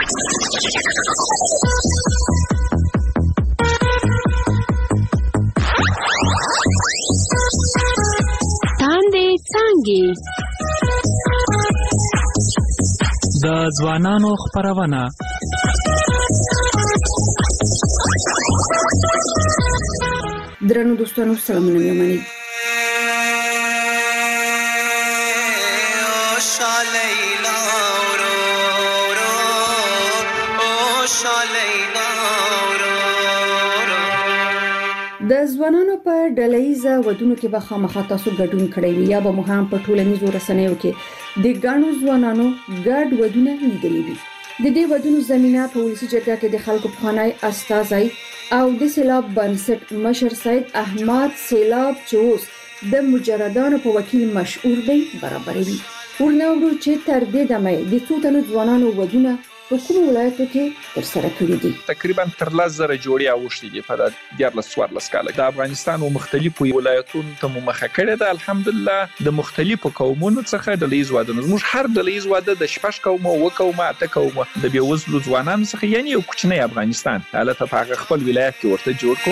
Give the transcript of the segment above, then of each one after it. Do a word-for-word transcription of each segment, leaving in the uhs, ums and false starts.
تاندې څانګې د ځوانانو خپرونه. درنو دوستانو سلامونه مې ومنئ. د ځوانانو په ډلهیزه ودونو کې به خامخا تاسو ګډون کړی وي یا به مو هم په ټولنیزو رسنیو کې د ګڼو ځوانانو ګډ ودونه لیدلي وي. د دې ودونو زمینه په ولسي جرګه کې د خلکو پخوانی استازی او د سیلاب بنسټ مشر سید احمد سیلاب چې اوس د مجردانو په وکیل مشهور دی برابروي. ورنوړو چې تر دې دمه د څو تنو ځوانانو ودونه په کوم ولایتو کې ترسره کړي دي. تقریبا تر لس زره جوړې اوښتې دي په دیارلس څوارلس کاله. د افغانستان او مختلفو ولایتونو ته مو مخه کړې ده. الحمدلله د مختلفو قومونو څخه ډلهیز واده زموږ هر ډلهیز واده د شپږ قومه او قومه اته قومه د بیوزلو ځوانانو څخه یعنی یو کوچنی افغانستان حالت په هغه خپل ولایت کې ورته جوړ کو.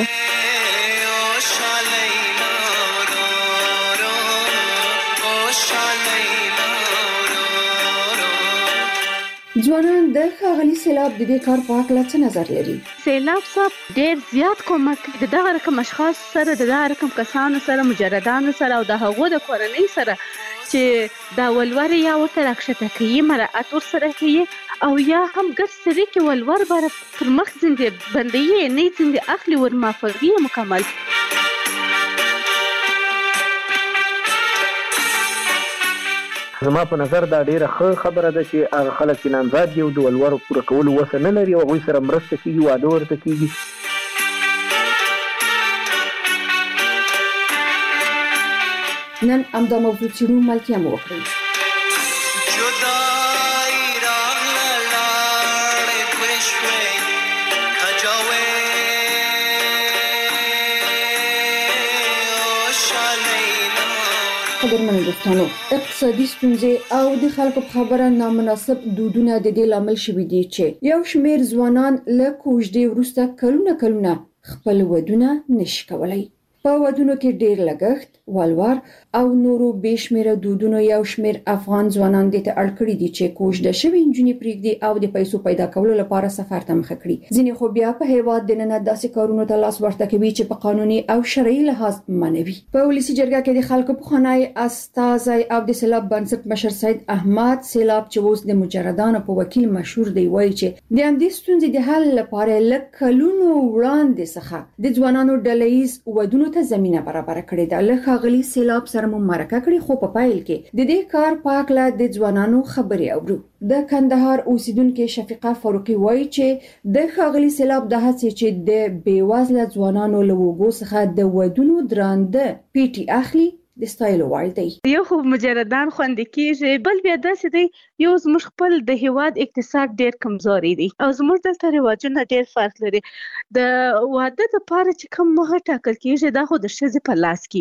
ځوانان د ښاغلي سیلاب د دې کار په اړه څه نظر لري؟ سیلاب صاحب ډېر زیات کومک د دغه رقم اشخاص سره د دغه رقم کسانو سره مجردانو سره او د هغو د کورنۍ سره چې دا ولور یا ورته راکښته کوي مراعات ورسره کوي او یا هم ګډ سړي کې ولور بر پر مخ ځندې بندي نه ځندې اخلي ور مافوي مکمل. زما په نظر دا ډیره ښه خبره ده چې هغه خلک چې نامزاد دي او د ولورو پوره کولو وس نه لري او هغوی سره مرسته کیږي واده ورته کیږي. نن همدا موضوع څېړو ملکیه مو وکړئ. قدرمنو دوستانو، اقتصادي ستونزې او د خلکو په خبره نامناسب دودونه د دې لامل شوي دي چې یو شمېر ځوانان له کوژدې وروسته کلونه کلونه خپل ودونه نشي کولی. په ودونو کې ډېر لګښت، ولور او نورو بېشمېره دودونو یو شمېر افغان ځوانان دې ته اړ کړي دي چې کوژده شوې نجونې پرېږدي او د پیسو پیدا کولو لپاره سفر ته مخه کړي. ځینې خو بیا په هېواد دننه داسې کارونو ته لاس ورته کوي چې په قانوني او شرعي لحاظ منع وي. په ولسي جرګه کې د خلکو پخوانی استازی او د سیلاب بنسټ مشر سید احمد سیلاب چې اوس د مجردانو په وکیل مشهور دی وایي چې د همدې ستونزې د حل لپاره له کلونو وړاندې څخه د ځوانانو ډلهیز ودونو ته زمینه برابر کړې ده. له ښاغلي سیلاب سره مو مرکه کړې خو په پایل کې د دې کار په اړه د ځوانانو خبرې اورو. د کندهار اوسیدونکو شفیقه فاروقي وایي چې د ښاغلي سیلاب د هڅې چې د بیوزله ځوانانو له وګو څخه د ودونو درانده پیټي اخلي د ستایلو وړ دی. یو خو مجردان خوندې کېږي، بل بیا داسې دی یو زموږ خپل د هیواد اقتصاد ډېر کمزوري دی او زموږ دلته رواجونه ډېر فرق لري. د واده دپاره چې کوم مهر ټاکل کېږي دا خو د ښځې په لاس کې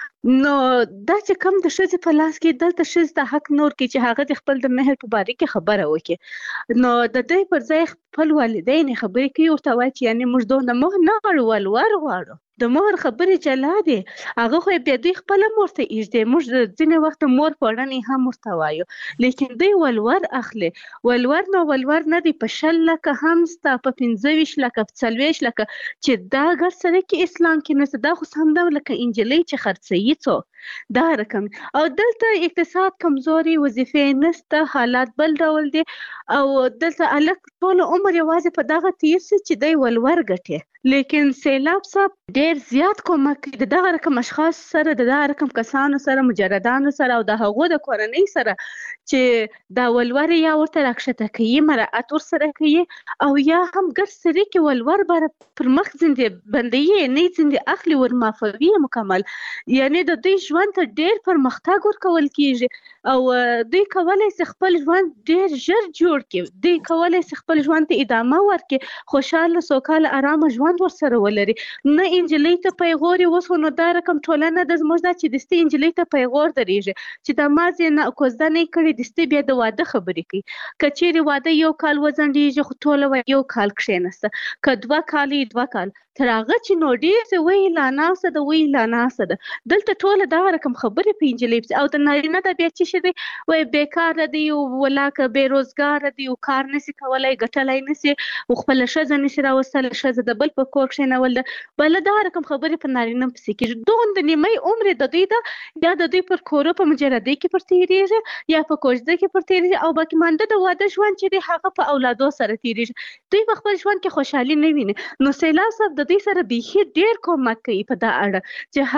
نو دا چې کوم د ښځې په لاس کې دلته ښځې ته حق نور کې چې هغه د خپل د مهر په باره کې خبره وکړي. نو د دې پر ځای خپل والدین خبرې کوي ورته وایي چې یعنې موږ دونه مهر نه غواړو ولور غواړو. د مهر خبرې جلا دي، هغه خو بیا دوی خپله مور ته ایږدي. موږ ځینې وخت مور پوړنې هم ورته وایو لیکن دوی ولور اخلي. ولور نو ولور نه دی، په شل لکه هم ستا، په پنځه ویشت لکه، په څلوېښت لکه چې دا ګډ سړی کې اسلام کې نشته. دا خو همدا لکه انجلۍ چې خرڅوي څوک دا رقم. او دلته اقتصاد کمزوري، وظیفې نشته، حالات بل ډول دي او دلته هلک ټول عمر یوازې په دغه تېر شي چې دی ولور ګټي. لیکن سیلاب صاحب ډېر زیات کومک کوي د دغه رقم اشخاص سره د دغه رقم کسانو سره مجردانو سره او د هغو د کورنۍ سره چې دا ولور یا ورته راکښته کوي مراعات ورسره کوي او یا هم ګډ سړي کې ولور بر پر مخ ځندې بندي نه ځندې اخلي ور مافوي مکمل. یعنې د دوی ژوند ته ډېر پرمختګ ورکول کېږي او دوی کولی شي خپل ژوند ډېر ژر جوړ کړي. دوی کولی شي خپل ژوند ته ادامه ورکړي، خوشحاله سوکاله ارامه ژوند ژوند ورسره ولري. نه انجلۍ ته پیغور اوس نو دا رقم ټولنه د زموږ دا چې دستي انجلۍ ته پیغور درېږي چې د مازې نه کوزده نه کړي دستي بیا د واده خبرې کوي. که چیرې واده یو کال وځنډېږي خو ټوله یو کال کښېنسته، که دوه کال دوه کال تر هغه چې نو ډېر څه وایي لا ناسته ده وایي لا ناسته ده. دلته ټوله دغه رقم خبرې په انجلۍ پسې او د نارینه ده بیا څه شی دی وایي بېکاره دی ولاکه بېروزګاره دی او کار نسي کولی ګټلی نسي او خپله ښځه نسي راوستلی ښځه د بل په کور کښېنول ده. بله دغه رقم خبرې په نارینه پسې کېږي. دغومره نیمۍ عمر د دوی ده یا د دوی پر کورو په مجردۍ کې پر تېرېږي یا په کوژده کې پر تېرېږي او باقي مانده د واده ژوند چې دی هغه په اولادو سره تېرېږي. دوی په خپل ژوند کې خوشحالي نه ویني. نو سیلاب صاحب د دوی سره بیخي ډېر کومک کوي په دا اړه چې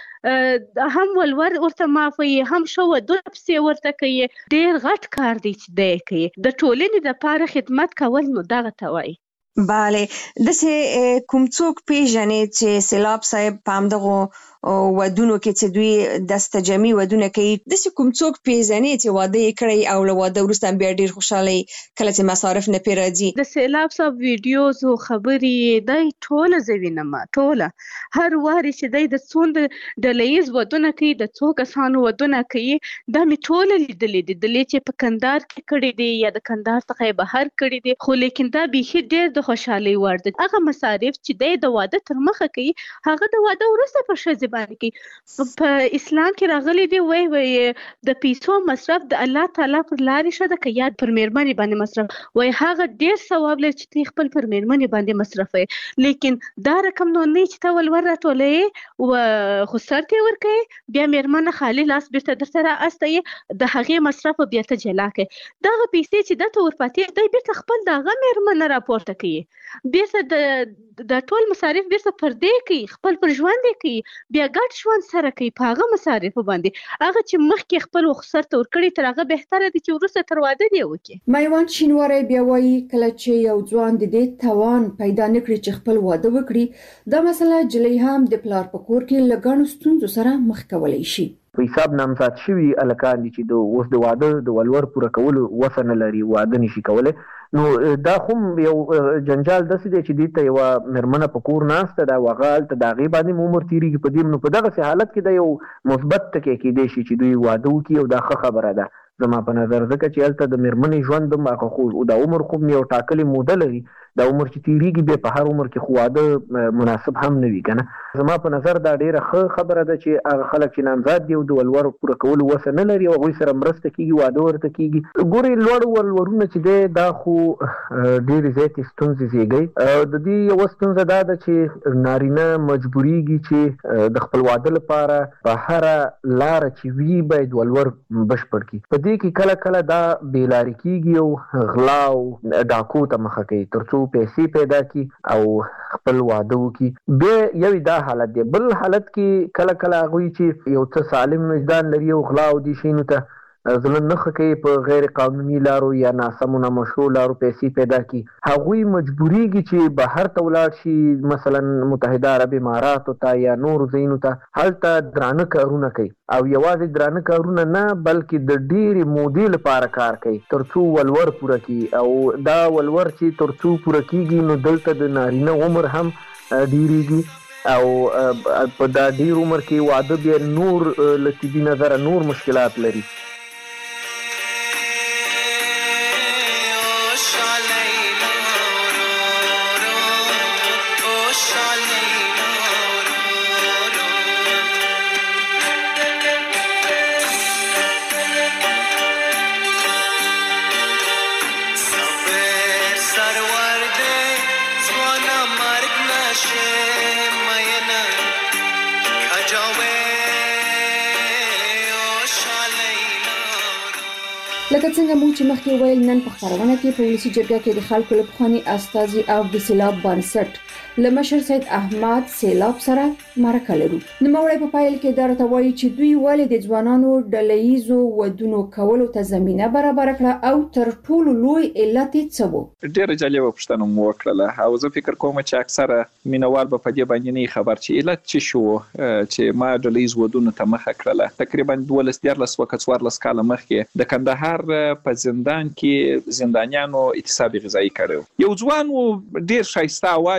هغه هم ولور ورته معاف وي هم ښه ودونه پسې ورته کوي. ډېر غټ کار دی چې دی کوي. د ټولنې دپاره خدمت کول نو دغه ته وایي. بله داسې کوم څوک پیژنې چې سیلاب صاحب په همدغو ودونو کې چې دوی دسته جمعي ودونه کوي داسې کوم څوک پیژنې چې واده یې کړی او له واده وروسته بیا ډېر خوشحالی کله چې مصارف نه پرې راځي؟ د سیلاب صاحب ویډیوز او خبرې دی ټوله زه وینم ټوله هر وارې چې دی د څومره ډله ییز ودونه کوي د څو کسانو ودونه کوي دا مې ټوله لیدلې دي. دلې چې په کندهار کې کړي دي یا د کندهار څخه یې بهر کړي دي خو لیکن دا بیخي ډېر د خوشحالۍ وړ دی. هغه مصارف چې دی د واده تر مخه کوي هغه د واده وروسته په ښځې باندې کوي. په اسلام کې راغلی دی وایي وایي د پیسو مصرف د الله تعالی پر لارې ښه ده که یا پر مېرمنې باندې مصرف وایي هغه ډېر ثواب لري چې ته خپل پر مېرمنې باندې مصرفوي. لیکن دا رقم نو نه چې ته ولور راټولوې و خو سر ته یې ورکوې بیا مېرمنه خالي لاس بېرته درته رااستوي د هغې مصرف بیا ته جلا کوي. دغه پیسې چې دا ته ورپاتې دی بېرته خپل د هغه مېرمنه راپورته کوي بېرته د د ټول مصارف بېرته پر دې کوي خپل پر ژوند یې کوي بیا ګډ ژوند سره کوي په هغه مصارفو باندې. هغه چې مخکې خپل سر ته ورکړي تر هغه بهتره دی چې وروسته تر واده دې وکړي. میوند شینواری بیا وایي کله چې یو ځوان د دې توان پیدا نه کړي چې خپل واده وکړي دا مسله جلۍ هم د پلار په کور کې له ګڼو ستونزو سره مخ کولی شي. په حساب نامزاد شوي هلکان دي چې د اوس د واده د ولور پوره کولو وسه نه لري واده نشي کولی نو دا خو یو جنجال داسې دی چې دې ته یوه مېرمنه په کور ناسته ده او هغه هلته د هغې باندې عمر تېرېږي په دې نو په دغسې حالت کې دا یو مثبت ټکی کېدی شي چې دوی واده وکړي او دا ښه خبره ده زما په نظر ځکه چې هلته د مېرمنې ژوند هم هغه خو د عمر خو یو ټاکلې موده لري دا عمر چې تېرېږي بیا په هر عمر کې خو واده مناسب هم نه وي که نه. زما په نظر دا ډېره ښه خبره ده چې هغه خلک چې نامزاد دي او د ولور پوره کولو وسه نه لري او هغوی سره مرسته کېږي واده ورته کېږي. ګورې لوړ ولورونه چې دی دا خو ډېرې زیاتې ستونزې زېږوي. د دې یوه ستونزه دا ده چې نارینه مجبورېږي چې د خپل واده لپاره په هره لاره چې وي باید ولور بشپړ کړي. په دې کې کله کله دا بېلارې کېږي او غلا او ډاکو ته مخه کوي تر څو پیسې پیدا کی او خپل واده وکړي. بیا یو دا حالت دی. بل حالت کې کله کله هغوی چې یو څه سالم وجدان لري او غلا او دې شیانو ته زړه نه ښه کوي په غیر قانوني لارو یا ناسمو نامشروع لارو پیسې پیدا کړي هغوی مجبورېږي چې بهر ته ولاړ شي مثلا متحده عرب اماراتو ته یا نورو ځایونو ته هلته درانه کارونه کوي او یوازې درانه کارونه نه بلکې د ډېرې مودې لپاره کار کوي تر څو ولور پوره کړي او دا ولور چې تر څو پوره کېږي نو دلته د نارینه عمر هم ډېرېږي او په دا ډېر عمر کې واده بیا نور له طبي نظره نور مشکلات لري. لکه څنګه موږ چې مخکې ویل نن په خپرونه کې په ولسي جرګه کې د خلکو له پخواني استازي او د سیلاب بنسټ له مشر سید احمد سیلاب سره مرکه لرو. نوموړی په پایل کې دا راته وایي چې دوی ولې د ځوانانو ډله ییزو ودونو کولو ته زمینه برابره کړه او تر ټولو لوی علت یې څه و. ډېره جالبه پوښتنه مو وکړله او زه فکر کوم چې اکثره مینوال به په دې باندې نه خبر چې علت څه شو چې ما ډله ییز ودونو ته مخه کړله. تقریبا دولس دیارلس وکه څوارلس کاله مخکې د کندهار په زندان کې زندانیانو اعتصاب غذایی کړو. یو ځوان و ډېر ښایسته اواز و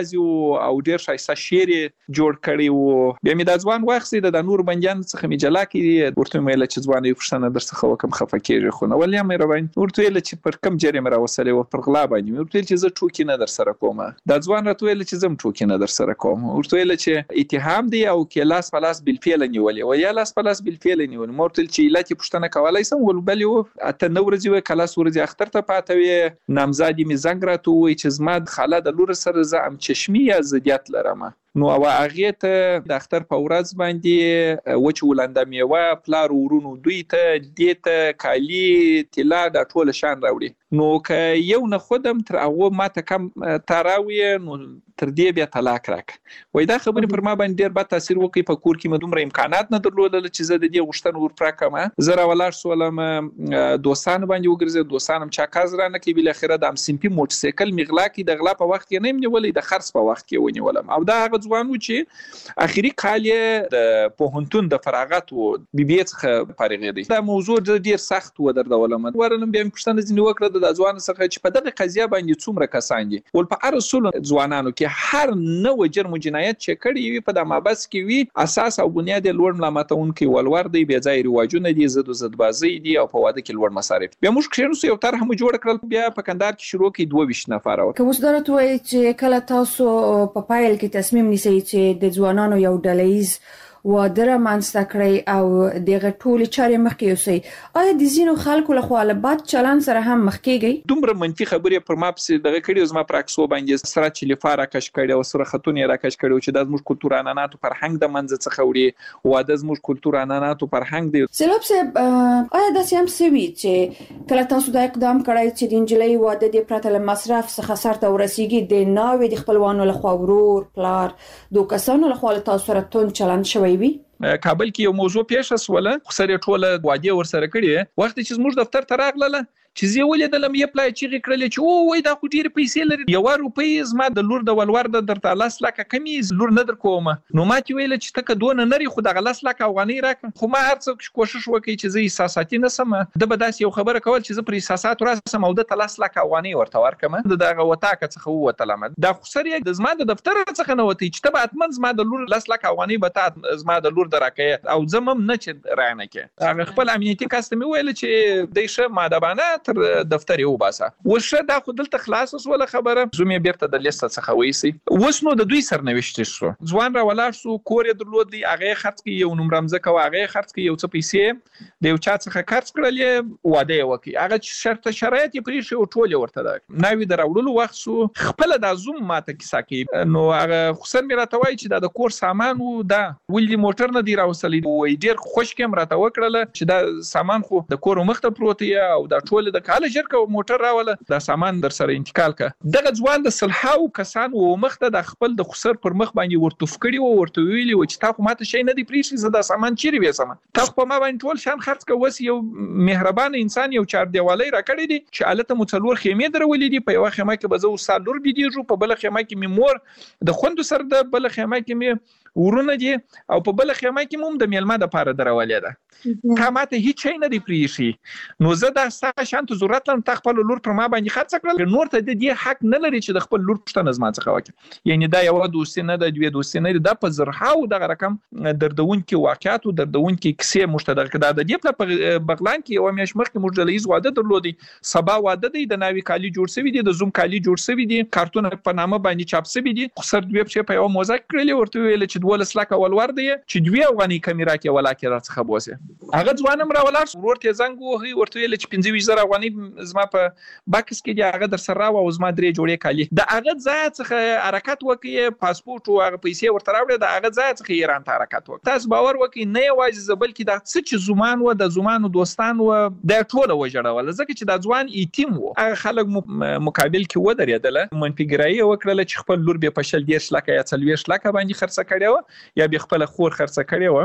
او ډیر ښایسته شعر جوړ کړی و. بیا مې دا ځوان واخیست د نور بندیانو څخه مې جلا کړي، ورته ویل چې ځوان یو پوښتنه درڅخه وکم خفه کېږي خو نه ولې مهرباني. ورته ویل چې پر کوم جرم راوسلې و؟ پر غلا باندې. ورته ویل چې زه ټوکې نه در سره کوم. دا ځوان راته ویل چې زه هم ټوکې نه در سره کوم. ورته ویل چې اتهام دی او کې لاس په لاس بالفعل نیولې و، یا لاس په لاس بالفعل نیولې. مو ورته ویل چې علت یې پوښتنه کولی شم؟ ول بلې و اته نه ورځې وې کلاس ورځې اختر ته پاته وې، نامزادې مې زنګ راته ووایي چې زما د خاله د لور سره زه ام چشمي یا ضدیت لرم. نو او هغه ته د اختر په ورځ باندې وچ ولنده میوه پلار ورونو دوی ته دیته کالی طلا د ټول شان راوړي. نو که یو نه خودم تر هغه ماته کم تراوی نو تر دې بیا طلاق راک. وای دا خبره پر ما باندې ډیر بد تاثیر وکړي. په کور کې مې دومره امکانات نه درلودل چې زه د دې غوښتنه ورپراکم. زه راولاړ سولم دوستان باندې وګرځم، دوستانم چا کاز را نه کوي. بل اخره د ام سیمپي موټرسایکل مغلا کې د غلا په وخت کې نه نیولې، د خرڅ په وخت کې ونیولم. او دا هغه ځوانو چې اخیری کال یې د پوهنتون د فراغت او بي بي څخه فارغ دی. دا موضوع ډیر سخت و دردولم. ورنم بیا پښتنه ځنی وکړه د ځوان څخه چې په دغه قضیه باندې څومره کسان دي. ول په هر اصول ځوانانو کې هر نوې جرم جنایت چې کړی وي په د مابس کې وي اساس او بنیاد لوړ ملامتونکي ولور دی، بیا ځای رواجونه دي، زد او زدبازي دي او په واده کې لوړ مصارف. بیا موږ کښینو یو طرح هم جوړ کړل. بیا په کندهار کې شروع کې دوه ویشت نفر. که اوس درته وایي چې کله تاسو په پایل کې تصمیم نیسئ چې د ځوانانو یو ډلهیز واده رامنځته کړئ او دغه ټولې چارې مخکې یوسئ، آیا د ځینو خلکو لخوا له بد چلند سره هم مخ کېږئ؟ دومره منفي خبرې پر ما پسې دغه کړي، زما پر عکسو باندې سره چې لفا راکش کړي او سره خطونه راکش کړي چې د زموږ کلتور عنعناتو فرهنګ د منځ څخه وړي. واده زموږ کلتور عنعناتو فرهنګ دی. سیلاب صاحب آیا داسې هم سوي چې کله تاسو دا اقدام کړی چې د نجلۍ واده د پرته له مصرف څخه سرته ورسیږي، د ناوې د خپلوانو لخوا ورور پلار دوه کسانو لخوا تاسو سره تون چلند شوی وي؟ کابل کې یو موضوع پیښه سوله، خو سره ټوله واده ور سره کړی. وخت چې زموږ دفتر ته راغله چې زه ولیدلم یې پلای چې غکړل چې او وای دا خو ډیر پیسې لري، یو روپۍ زما د لور د ولور د درته لاس لکه کمی لور نه در کوم. نو ما چې ویل چې تک دون نری خو د لاس لکه افغاني راکم. خو ما هر څه کوشش وکړ چې زه احساساتي نه سم، د بداس یو خبره کول چې زه پر احساسات راسم او د لاس لکه افغاني ورته ورکم. دغه وتاکه څخه وتلم دا خو سره د زما د دفتر څخه نه وتی چې تبع اتمن زما د لور لاس لکه افغاني به زما د لور دراکې او زمم نه چې رانه کې. هغه خپل امنیتي کاستمي ویل چې د شه مادهبانه تر دفتر یو باسه وشه دا خو دلته خلاص وسوله خبره. زمې بیرته د لیست څخه وېسي. اوس نو د دوی سرنوشت شو. ځوان را ولاړ سو، کور یې درلود، هغه خرڅ کې یو نوم رمزه کوي، هغه خرڅ کې یو څه پیسې د یو چا څخه خرڅ کړلې، واده یې وکړي. هغه شرط شرایط یې پرې شو ټول ورته دا ناوی دراوړلو وخت سو خپل د زوم ماته کیسه کې. نو هغه خسر مې راته وایي چې دا د کور سامان وو، دا ولې موټر نه دی راوصلې. وای ډیر خوش کېم راته وکړله چې دا سامان خو د کور مخ ته پروت دی او دا ټول د کال جرکه موټر راوله، دا سامان در سره انتقال کا. دغه ځوان د صلحاو کسان و مخ ته د خپل د خسر پر مخ باندې ورتوف کړي او ورته ویلي و چې تا خو ماته شي نه دی پریښي، زه دا سامان چیرې وېسم، تا خو ما باندې ټول شان خرڅ کا. وس یو مهربان انسان یو چار دیوالۍ را کړی دی چې الته مڅلور خیمه درولې دي. په یو خیمه کې به زه وسال لور بيدیږو، په بل خیمه کې می مور د خوند سره، د بل خیمه کې می ورونه دي او په بل خیمه کې موږ د میلمه د پاره درولې ده. کماته هیڅ شي نه دی پریښي. نو زه دا ستا شانت ضرورت لرم تا خپل لور پر ما باندې خرڅ کړل. نور ته د دې حق نه لري چې د خپل لور پښتنه زما څخه وکړي. یعنی دا یو دوستي نه د دوی دوستي نه دا په زرهاو دغه رقم دردونکي واقعات او دردونکي کیسې مشترک ده. د دې په بغلان کې یو میاش مخکې موږ د لیز واده درلودي، سبا واده دی، د ناوی کالی جوړ شوی دی، د زوم کالی جوړ شوی دی، کارتون په نامه باندې چاپ شوی دی. خسر دوی په یو موزه کړلې، ورته ویل چې دولس لک ولور دی چې دوی افغاني کمیرا کې ولا کې راڅخه بوسه. هغه ځوانم را ولار ورته زنګ وهي، ورته ویل چې پنځه ویشت زره افغاني زما په باکس کې دی، هغه در سره او زما درې جوړې کالی د هغه ځای څخه حرکت وکړي، پاسپورت او هغه پیسې ورته راوړي، د هغه ځای څخه ایران ته حرکت وکړي. تاسو باور وکړئ نه یوازې زبل کې د څه چې زمان و د زمانو دوستان و د ټوله وجړول، ځکه چې د ځوان ایتیم و. هغه خلک مقابل کې ودرېدل، منفګرایي وکړل چې خپل لور به په شل دیش لکه یا څلوېښت لکه باندې خرڅ کړي و یا به خپل خور خرڅ کړي و.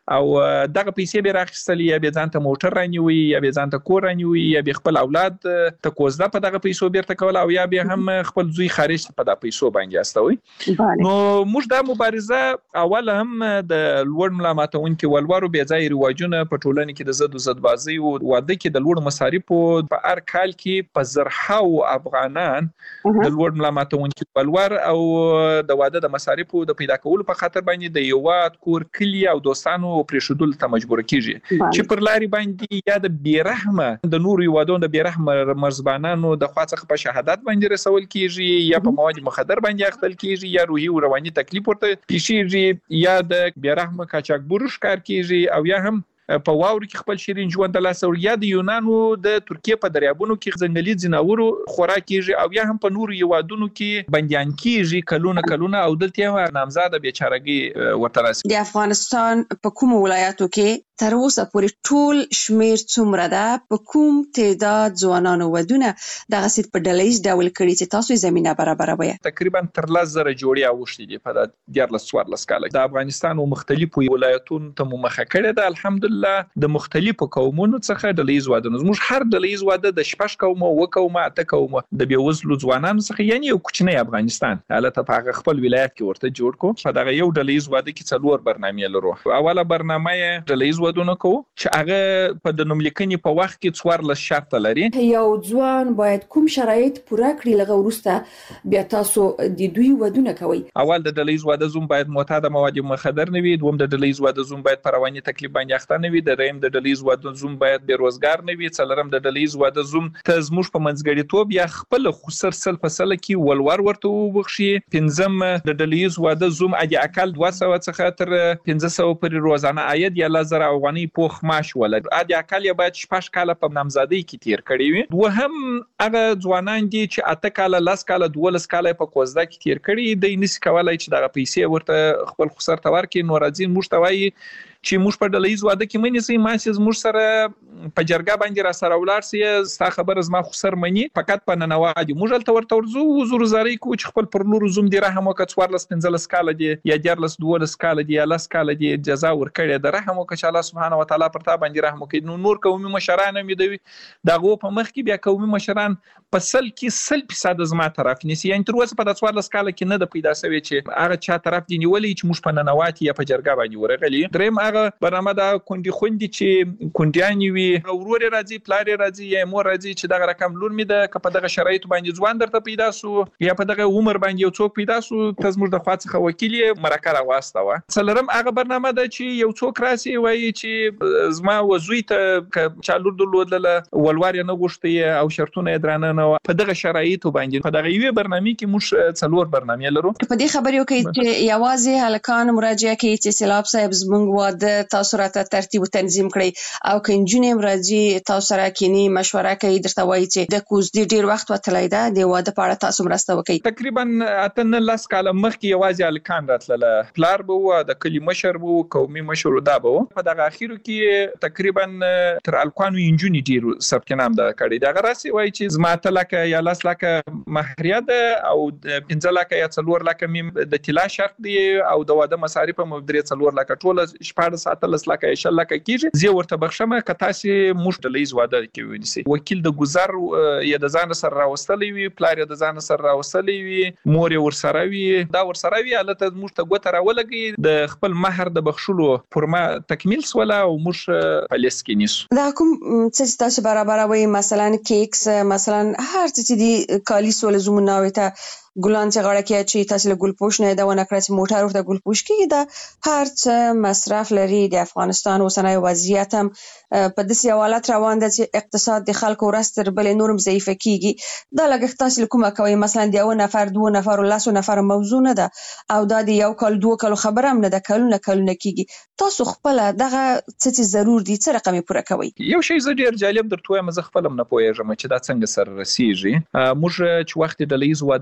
او دغه پیسې به راخستلې یا به ځانته موټر رانیوي یا به ځانته کور رانیوي یا به خپل اولاد ته کوزده په دغه پیسو بیرته کول او یا به هم خپل زوی خارج په دغه پیسو باندې استوي. نو موږ دا مبارزه اول هم د لوړ ملا ماتونکو ولورو بې ځای رواجونه په ټولنه کې د زد زد بازي او واده کې د لوړ مصارفو په هر کال کې په زرهاو افغانان د لوړ ملا ماتونکو ولور او د واده د مصارفو د پیدا کولو په خاطر باندې د یواد کور کلی او دوستانو پرېښودل ته مجبور کیږي چې پر لاري باندې یا د بیرحمه د نور یوادون د بیرحمه مرزبانانو د خوا څخه په شهادت باندې رسول کیږي یا په مواد مخدر باندې اخته کیږي یا روحي او رواني تکلیف ورته پیښیږي یا د بیرحمه قاچاقبر ښکار کیږي او یا هم په واورو کې خپل شیرین ژوند د لاس یا د یونانو د ترکیه په دریابونو کې ځنګلي ځناورو خوراک کیږي او یا هم په نورو یوادونو کې بنديان کیږي کلونه کلونه او دلته یو نامزاده بیچارهګي ورته راسي. د افغانستان په کوم ولایتو کې تر اوسه پورې ټول شمیر څومره ده؟ په کوم تعداد ځوانانو ودونه دغه سیټ په ډلهیز ډول کړي چې تاسو زمينه برابروي؟ تقریبا تر لس زره جوړې اوښتي دي په دیارلس څوارلس کال د افغانستان او مختلفو ولایتونو ته مخه کړې ده. الحمدلله د مختلفو قومونو څخه ډلهیز واده زموږ هر ډلهیز واده د شپږ قومو و قومه اته قومه د بیوزلو ځوانانو څخه یعنی یو کوچنی افغانستان حالت په هغه خپل ولایت کې ورته جوړ کو. په دغه یو ډلهیز واده کې څلور برنامې لرو. اوله برنامه ډلهیز ودونه کو چې هغه په د نوملیکنې په وخت کې څوارلس شرط لري. یو ځوان باید کوم شرایط پوره کړي لغه ورسته بیا تاسو د دوی ودونه کوي؟ اول د ډلهیز واده زوم باید معتاد مواد مخدر نه وي. دوم د ډلهیز واده زوم باید په رواني تکلیف باندې اخته نه وي. دریم د ډلهیز واده زوم باید بیروزګار نه وي. څلورم د ډلهیز واده زوم ته زموږ په منځګړیتوب یا خپل خسر سل په سل کې ولور ورته وبخشي. پنځم د ډلهیز واده زوم اجي اقل دوه سوه څخه تر پنځه سوه پورې روزانه عاید یا لزر افغاني پوخ معاش ولر اجي اقل یا باید شپږ کاله په نامزادۍ کې تیر کړی وي. دوهم هغه ځوانان دي چې اته کاله لس کاله دولس کاله په کوزده کې تیر کړي دی نس کولای چې دغه پیسې ورته خپل خسر تور کې نو راځي موږ ته وایي چې موږ په ډلهیز واده کې منې سي ماسه موږ سره په جرګه باندې را سره ولار سي ستا خبر زما خسر مني فقط په ننوادي موږ ته ورته ورزو وزور زاري کو چې خپل پر نور زوم دی رحم وکړ څوارلس پنځلس کال دی یا دیارلس دولس کال دی یا لس کال دی جزا ورکړي د رحم وکړي چې الله سبحانه و تعالی پر تا باندې رحم وکړي. نو نور قومي مشران مې دوی دغه په مخ کې بیا قومي مشران په سل کې سل فیصد زما طرف نيسي یعنی تر اوسه په څوارلس کال کې نه د پیدا شوی چې هغه چا طرف دی نیولې چې موږ په ننواتي یا په جرګه باندې ورغلي. دریم هغه برنامه دا کندي خوندي چې کنديانی وي ورور راځي پلار راځي یا مور راځي چې دغه رقم لور می ده په دغه شرایط باندې ځوان درته پیدا سو یا په دغه عمر باندې یو څوک پیدا سو ته زموږ د خوا څخه وکیل مرکه راوستاوه. څلورم هغه برنامه ده چې یو څوک راسي وایي چې زما وزوی ته چالو دلودله ولوار نه غوښتي او شرطونه درانه نه په دغه شرایط باندې په دغه یو برنامه کې موږ څلور برنامې لرو. په دې خبرې وکړي چې یوازې هلکان مراجعه کوي چې سیلاب صاحب زموږ واده تاسو راته ترتیب او تنظیم کړئ او که انجونې راځي تاسو سره کینی مشوره کوي درته وایي چې د کوزدې ډیر وخت وتلای ده د واده په اړه تاسو مرسته وکړئ. تقریبا اته نه لس کاله مخکې یوازې هلکان راتلله پلار به و د کلي مشر به قومي مشر دا به په دغه اخیرو کې تقریبا تر هلکانو انجونې ډیر ثبت نام ده کړی دغه راسي وایي چې زما ته لکه یا لس لکه مهریه ده او پنځه لکه یا څلور لکه میم د طلا شرط دی او د واده مصارف هم درې څلور لکه ټول شپږ اتلس لکه شل لکه کیږي زه ورته بخښمه که تاسو موږ ډلهیز واده کې ونیسي. وکیل د گذر یا د ځان سره راوستلې وي پلار د ځان سره راوستلې وي مور ور سره وي دا ور سره وي البته موږ ته ګوته راولګي د خپل مہر د بخښلو پرما تکمیل سوله او موږ پالیس کې نیسو. دا کوم څه تاسو برابروي مثلا کیکس مثلا هر څه چې دی کالی سول زمونه وته ګلان چې غړه کې چې تاسو له ګلپوش نه دا ونه کړی چې موټر ورته ګلپوش کیږي دا هر څه مصرف لري. د افغانستان اوسنۍ وضعیت هم په داسې حالت روان ده چې اقتصاد د خلکو ورستر بل نورم ضعیف کیږي. دا لګښت تاسو کومه کوي مثلا د یو نفر دوه نفر لاسو نفر موضوع نه ده او دا د یو کال دوه کال خبره هم نه ده کلونه کلونه کیږي. تاسو خپل دغه څه ضرور دي څه رقم پوره کوي؟ یو شی زه ډیر جالب درته وایم زه خپل هم نه پوهیږم چې دا څنګه سره رسیږي. موږ چې وخت د لیز واده اعلان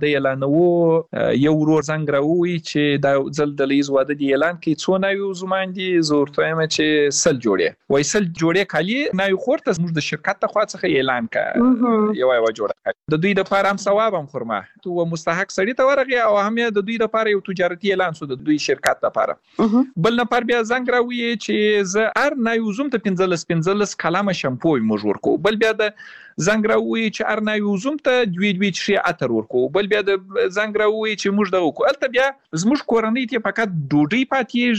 نه یو ورور زنګ راووي چې دا ځل د لیز واده دی اعلان کوي څو نوي عضومان دي زه ورته وایم چې سل جوړې وایي سل جوړې کالي نوي خور ته زموږ د شرکت ته خوا څخه اعلان کړه یو یو جوړه د دوی د پاره هم ثواب هم خورما تو مستحق سړی ته ورغی او هم د دوی د پاره یو تجارتي اعلان سو د دوی شرکت ته پاره بل نه پر بیا زنګ راووي چې زه ار نوي عضوم ته پنځلس پنځلس کلمه شمپو موږ ورکو بل بیا د زنګ راووي چې ار نوي عضوم ته دوی دوی شي اتر ورکو بل بیا د زنګ راووي چې موږ دغه کو البته بیا زموږ کورنۍ ته فقط ډوډۍ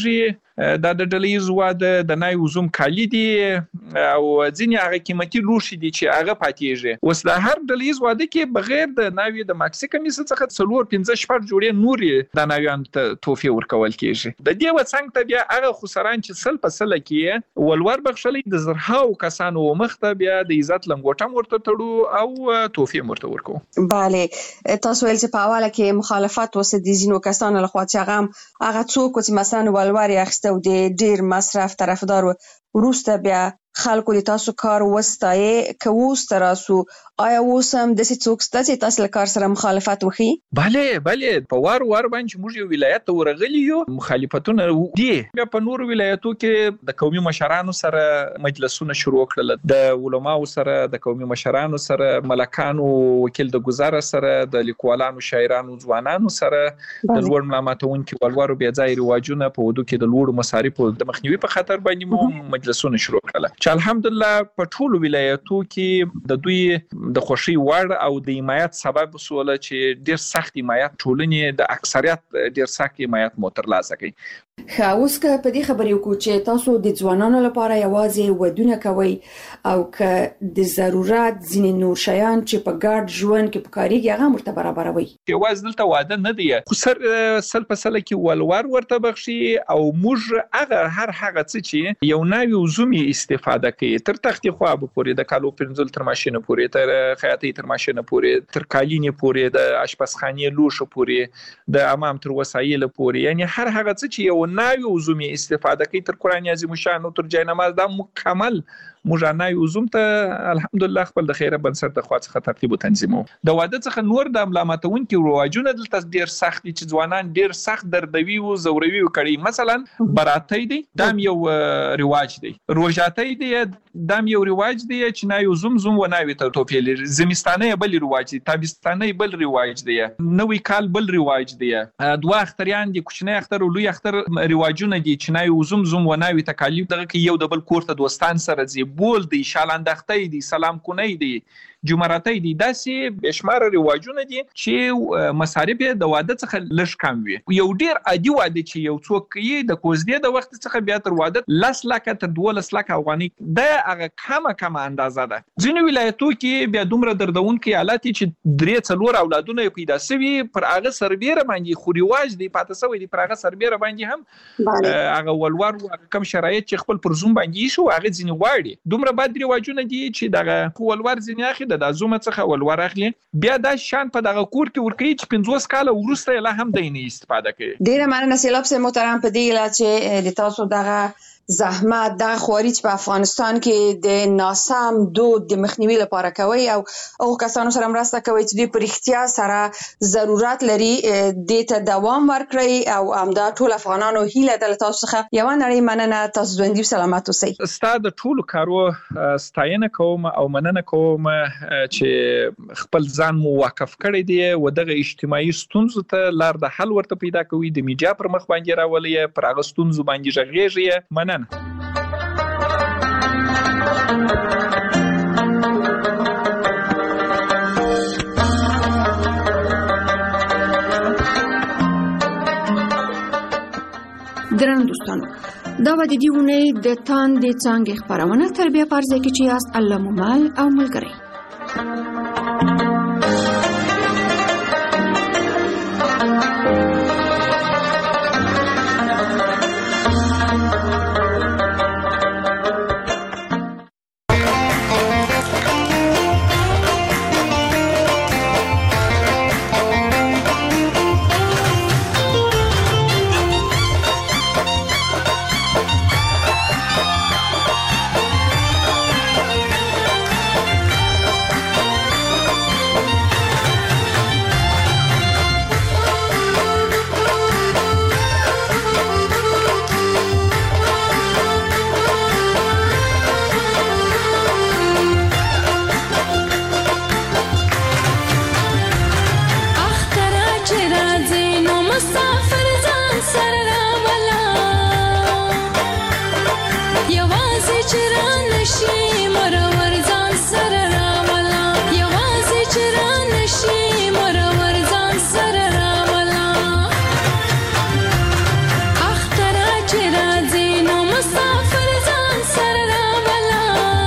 پاتېږي دا د ډلېز واده د نوي عضوم کالی دي او ځینې هغه قیمتي لوښي دي چې هغه پاتېږي اوس د هر ډلېز واده کې بغیر د نوي د ماکسي کمیس څخه څلور پنځه شپږ جوړې نورې د نویان ته توفیه ورکول کېږي د دې وڅنګ ته بیا هغه خسران چې سل په سل کې ولور بخښلې د زرهاو کسانو مخته بیا د عزت لنګوټم ورته تړو او توفیه ورته ورکو bale تاسو ول چې په حواله کې مخالفت وسه دي زینو کسانو له خوا چې هغه هغه څوک چې مثلا ولور یې اخیستو د ډیر مصرف طرفدار وروسته بیا خلکو د تاسو کار وستایي کووس تراسو آیا وسم د څه څوک ستاسو تاسو له کار سره مخالفت وکړي bale bale په وار وار باندې موږ یو ولایت ته ورغلی یو مخالفتونه دي بیا په نور ولایتو کې د قومي مشرانو سره مجلسونه شروع کړل د علماو سره د قومي مشرانو سره ملکانو وکیل د گزار سره د لیکوالانو شاعرانو ځوانانو سره د لوړ ملامتونکو ولورو بیا ځای رواجونه په ودو کې د لوړ مصارفو د مخنیوي په خاطر باندې مو مجلسونه شروع کړل چې الحمدلله په ټولو ولایتو کې د دوی د خوشي وړ او د حمایت سبب وسوله چې ډیر سخت حمایت ټولنې د اکثریت ډیر سخت حمایت مو ترلاسه کړي خاوس که په دې خبرې وکړو چې تاسو د ځوانانو لپاره یوازې ودونه کوي او که د ضرورت ځینې نور شیان چې په ګډ ژوند کې پکاريږي هغه مرته برابروي یوازې دلته واده نه دی خو سر سل په سل کې ولور ورته بخشي او موږ هغه هر هغه څه چې یو نوی عضومي استفاده کوي تر تختې خو به پورې د کالو پنځل تر ماشینه پورې تر خیاطي تر ماشینه پورې تر کالینې پورې د اشپزخانه لوښو پورې د امام تر وسایل پورې یعنی هر هغه څه چې یو نوی عضومي استفاده کوي تر قرآن عظیم شان او تر جای نماز دا مکمل موږ نوی عضوم ته الحمدلله خپل د خیره بنسټ د خوا څخه ترتیب او تنظیمو د واده څخه نور د ملامتونکو رواجونه دلته ډیر سخت دي چې ځوانان ډیر سخت دردوي او زوروي کوي مثلا براتی دی دام یو رواج دی روژاتي دی دام یو رواج دی چې نوی عضوم زوم و نوی ته توفیل زمستانه بل رواج دی تابستانه بل رواج دی نوی کال بل رواج دی دوه اختریان دي کوچنی اختر او لوی اختر رواجونه دي چې نوی عضوم زوم و نوی تکالیف دغه کې یو د بل کور ته دوستان سره زی بول دی شالاندختي دی سلام کونی دی جمعراتي دي داسې بشمار رواجونه دي چې مصارف د واده څخه لږ کم وي یو ډیر عادي واده چې یو څوک یې د کوزدې د وخت څخه بیا تر واده لس لک تر دولس لک افغاني د هغه کمه کمه اندازه ده ځینې ولایتو کې بیا دومره دردونکي حالت چې درې څلور اولادونه پیدا شوي پر هغه سربېره باندې خو رواج دی پاتې شوی دی پر هغه سربېره باندې هم هغه ولور کم شرایط چې خپل پر زوم باندې شو هغه ځینې واړي دومره بد رواجونه دي چې دغه ولور ځینې اخی د ازومه څخه ولور اخلي بیا دا شان په دغه کور کې ورکی چې پنځوس کاله ورسته لا هم دیني استفاده کوي ډیره مننه سیلاب سه محترم په دې لا چې د تاسو دغه زحمت د خوري چې په افغانستان کې د ناسم دود د مخنیوي لپاره کوي او او کسانو سره مرسته کوي چې د پرختیا سره ضرورت لري د ته دوام ورکړي او همدا ټول افغانانو هیله د تاسو څخه یو نړۍ مننه تاسو ژوندۍ سلامات اوسئ ستاسو ټول کارو ستاینه کوم او مننه کوم چې خپل ځان مو واقف کړی دی او دغه اجتماعي ستونزو ته لار د حل ورته پیدا کوي د میډیا پر مخ باندې راولي پر هغه ستونزو باندې ژغېږي مننه درنو دوستانو دا و د دې ونې د تان د څنګه خبرونه تربیه پرځه کې چې یاست الله ممال او ملګری مسافر ځان سره راولا یوازې چې را نشي مرور ځان سره راولا یوازې چې را نشي مرور ځان سره راولا اخترا چې راځي نو مسافر ځان سره راولا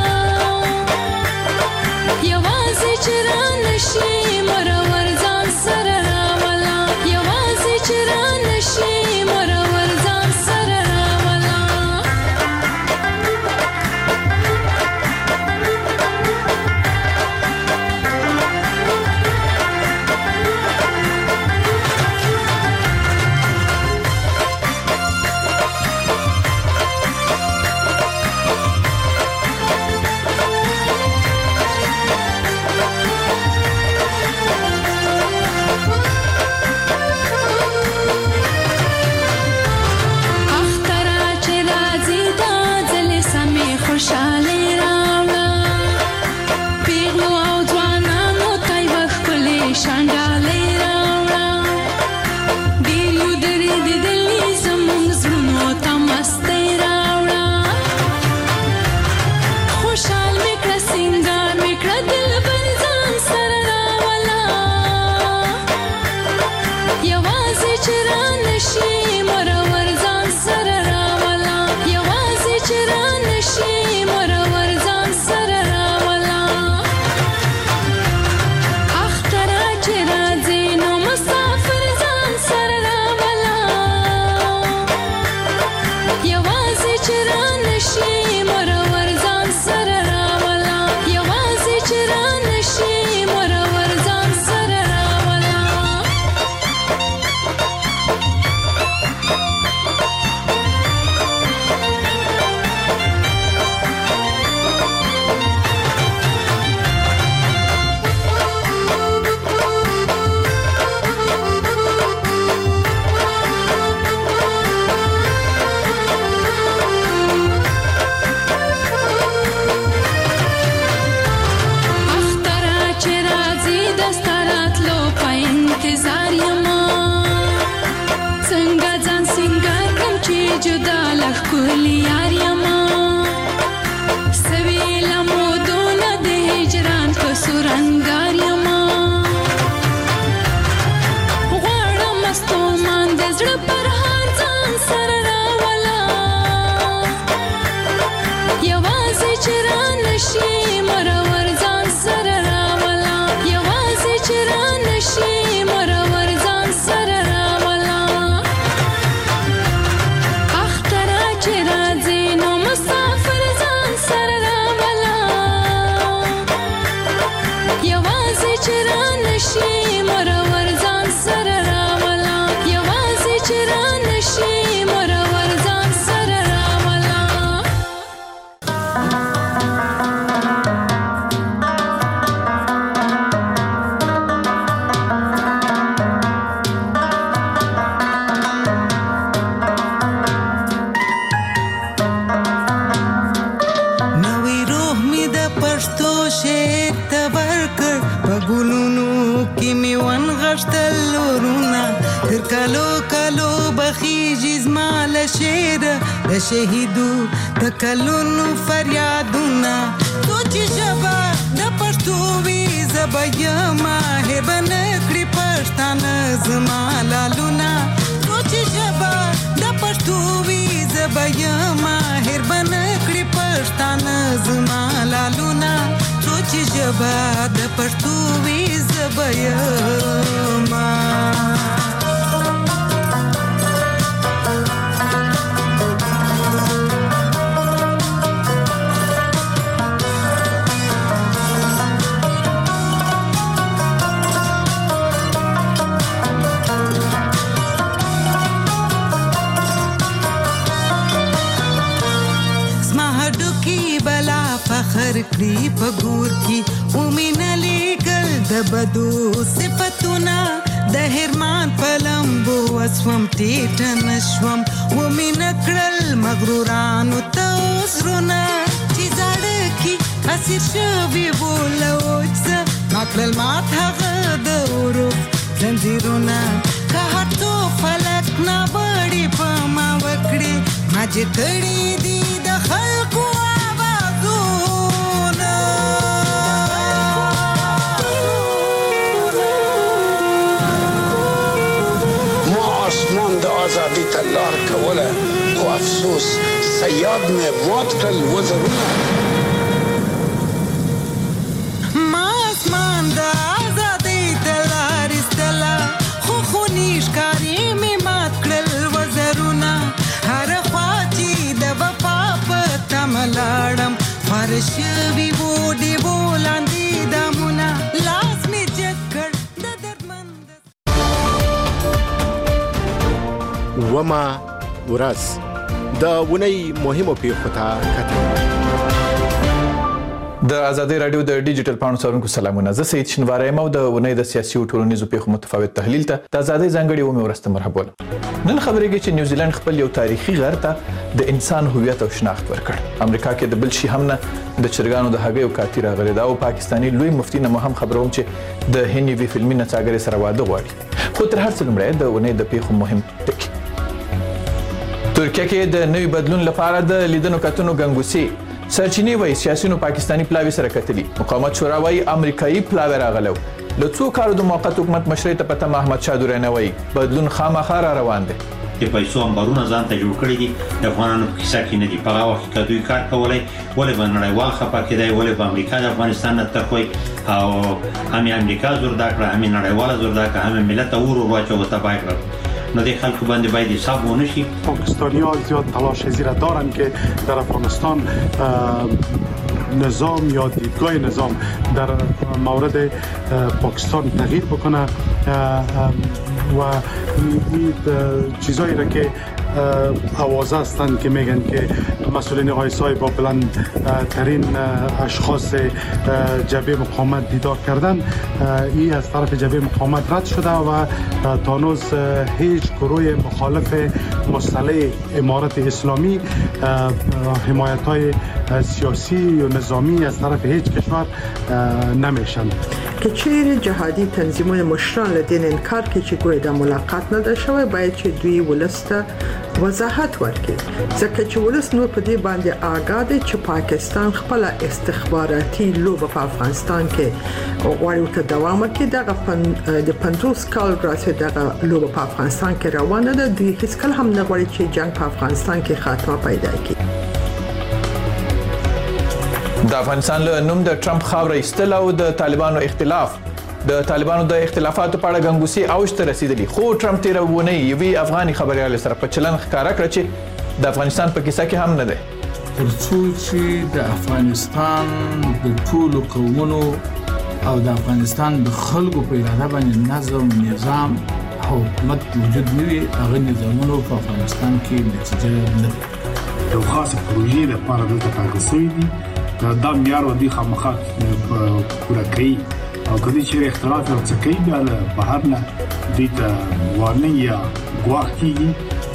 یوازې چې را نشي مرور ځان سره راولا یوازې چې را نشي مرور ځان سره راولا اخترا چې راځي دا ځل سمې خوشالي راوړه پیغلو او ځوانانو ته یوه ښکلې شانډالۍ راوړه ډېر یو درې دیدلي زموږ زړونو ته مستۍ راوړه خوشحال مې کړه سینګار مې کړه دلبر ځان سره راوله یوازې چې را نشي مرور ځان سره راوله یوازې چې را نشي مرور ځان سره راوله اخترا چې راځي نو مسافر ځان سره راوله یوازې چې را نشي مرور ځان سره راوله یوازې چې را نشي مرور ځان سره راوله اخترا چې راځي د ستا راتلو په انتظار یمه څنګه ځان سینګار کړم چې جدا له ښکلي یار یمه سوي له مودو نه د هجران په سور انګار یمه غواړم ستومان د زړه پر هار ځان سره راوله یوازې چې را نشي مرور ځان سره راوله یوازې چې را نشي مرور ځان سره راوله اخترا چې راځي نو مسافر ځان سره راوله یوازې چې را نشي مرور ځان سره راوله یوازې چې را نشي مرور ځان سره راوله نوې روح مې د پښتو شعر ته ورکړ په ګلونو کې مې ونغښتل لورونه تر کالو کالو بخیږي زما له شعره د شهیدو د کلونو فریادونه سوچ ژبه د پښتو وي زه به یمه هېبه نه کړي پښتانه زما لالونه سوچ ژبه د پښتو وي زه به یمه هېبه نه کړي پښتانه زما لالونه سوچ ژبه د پښتو وي زه به یمه فخر کړی په ګور کې ومینه لګل د بدو صفتونه د هرمان په لمبو وسوم ټیټ نشوم ومینه کړل مغرورانو ته وزرونه چې زاړه کې اسیر شوي بولوځه ناکړل مات هغه د ورو زنځیرونه که هر توفه راج کړي دي د خلکو آوازونه ما آسمان د آزادی ته لار کوله خو افسوس صیاد مې مات کړل وزرونه ما آسمان د آزادی ته لار ایستله خو خوني ښکاري مې مات کړل وزرونه هر خوا چې د وفا په تمه لاړم فارغ شوي وو ډېوو لاندې دامونه لاس مې جګ کړ د دردمند وما ورځ د اونۍ مهمو پیښو ته کتل. د آزادۍ رادیو د ډیجیټل پاڼو څارونکو سلامونه. زه سید شنواری یم او د اونۍ د سیاسي او ټولنیزو پیښو متفاوت تحلیل ته د آزادۍ ځانګړې اومې ورځ ته مرحبا وایم. نن خبرېږي چې نیوزیلند خپل یو تاریخي غر ته د انسان هویت او شناخت ورکړ. امریکا کې د بل شي هم نه د چرګانو د هګیو کاتی راغلی دا او پاکستاني لوی مفتي نه هم خبروم چې د هني وی فلمي نڅاګرې سره واده غواړي. خو تر هر څه لومړی د اونۍ د پیښو مهم ټکي. ترکیه کې د نوي بدلون لپاره د لیدنو کتنو ګنګوسې سرچینې وایي سیاسيونو پاکستاني پلاوي سره کتلي. مقاومت شورا وایي امریکایي پلاوی راغلو. له څو کالو د موقت حکومت مشرۍ ته پته احمد شاه دراني وایي بدلون خامخا را روان دی. د پیسو امبارونه ځان ته جوړ کړي دي د افغانانو په کیسه کې نه دي. په هغه وخت کې دوی کار کولای ولې به نړیوال خپه کېدای ولې به امریکا د افغانستان نه تخوي او هم امریکا زور دا کړه هم نړیواله زور دا کړه هم ملت اور واچو تبای کړ. نو د خلکو باندې باید حساب ونه شي. پاکستانی‌ها زیاد تلاش زیرا دارن که در افغانستان نظام یا دیدگاه نظام در مورد پاکستان تغییر بکنه و این چیزایی را که آوازه هستند که میگن که مسئولین آیسای با بلند ترین اشخاص جبهه مقاومت دیدار کردن این از طرف جبهه مقاومت رد شده و تانوز هیچ گروه مخالف مسلح امارت اسلامی حمایت های سیاسی و نظامی از طرف هیچ کشور نمیشن. که چیر جهادی تنظیمون مشران لدین انکار که چی گوی دا ملاقات نده شوی باید چی دوی ولست وضاحت ورکی ځکه چې ولس نور په دې باندې آگاه دی چې پاکستان خپل استخباراتي لوبه په افغانستان کې غواړي ته دوام ورکړي. دغه د پنځوس کال راځي دغه لوبه په افغانستان کې روانه ده. دوی هیڅ کله هم نه غواړي چې جنگ په افغانستان کې خاتمه پیدا کړي. د افغانستان له نوم د ټرمپ خاوره ایستل او د طالبانو اختلاف د طالبانو د اختلافاتو په اړه ګنګوسې اوج ته رسیدلی. خو ټرمپ تیره ونې یوې افغاني خبريال سره په چلن ښکارا کړ چې د افغانستان په کیسه کې هم نه ده. ترڅو چې د افغانستان د ټولو قومونو او د افغانستان د خلکو په اراده باندې نظم نظام او حکومت وجود نه وي هغه نظامونو په افغانستان کې نتیجه نه ده. یو خاصه پروژې لپاره دلته ټاکل شوې دي دا معیار ودی خامخا پوره کوي او کله چې اختلاف او څه کوي بیا له بهر نه د وارننګ یا ګواښ کیږي.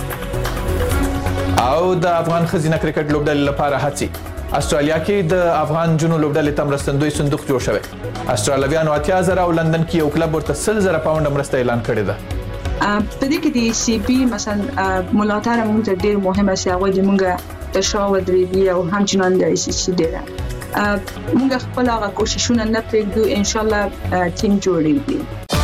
او د افغان خزینه کرکټ لوبډلې لپاره هڅې. استرالیا کې د افغان جنو لوبډلې تم مرستندوی صندوق جوړ شوی. استرالیویانو اتیا زره او لندن کې یو کلب ورته سل زره پاونډ مرسته اعلان کړې ده. په دې کې د سی پی مثلا ملاتړ موږ ډېر مهمه سي هغه د موږ تشاور دی او همچنان د ای سی سی دی. موږ خپل هغه کوششونه نه پرېږدو ان شاء الله ټیم جوړېږي.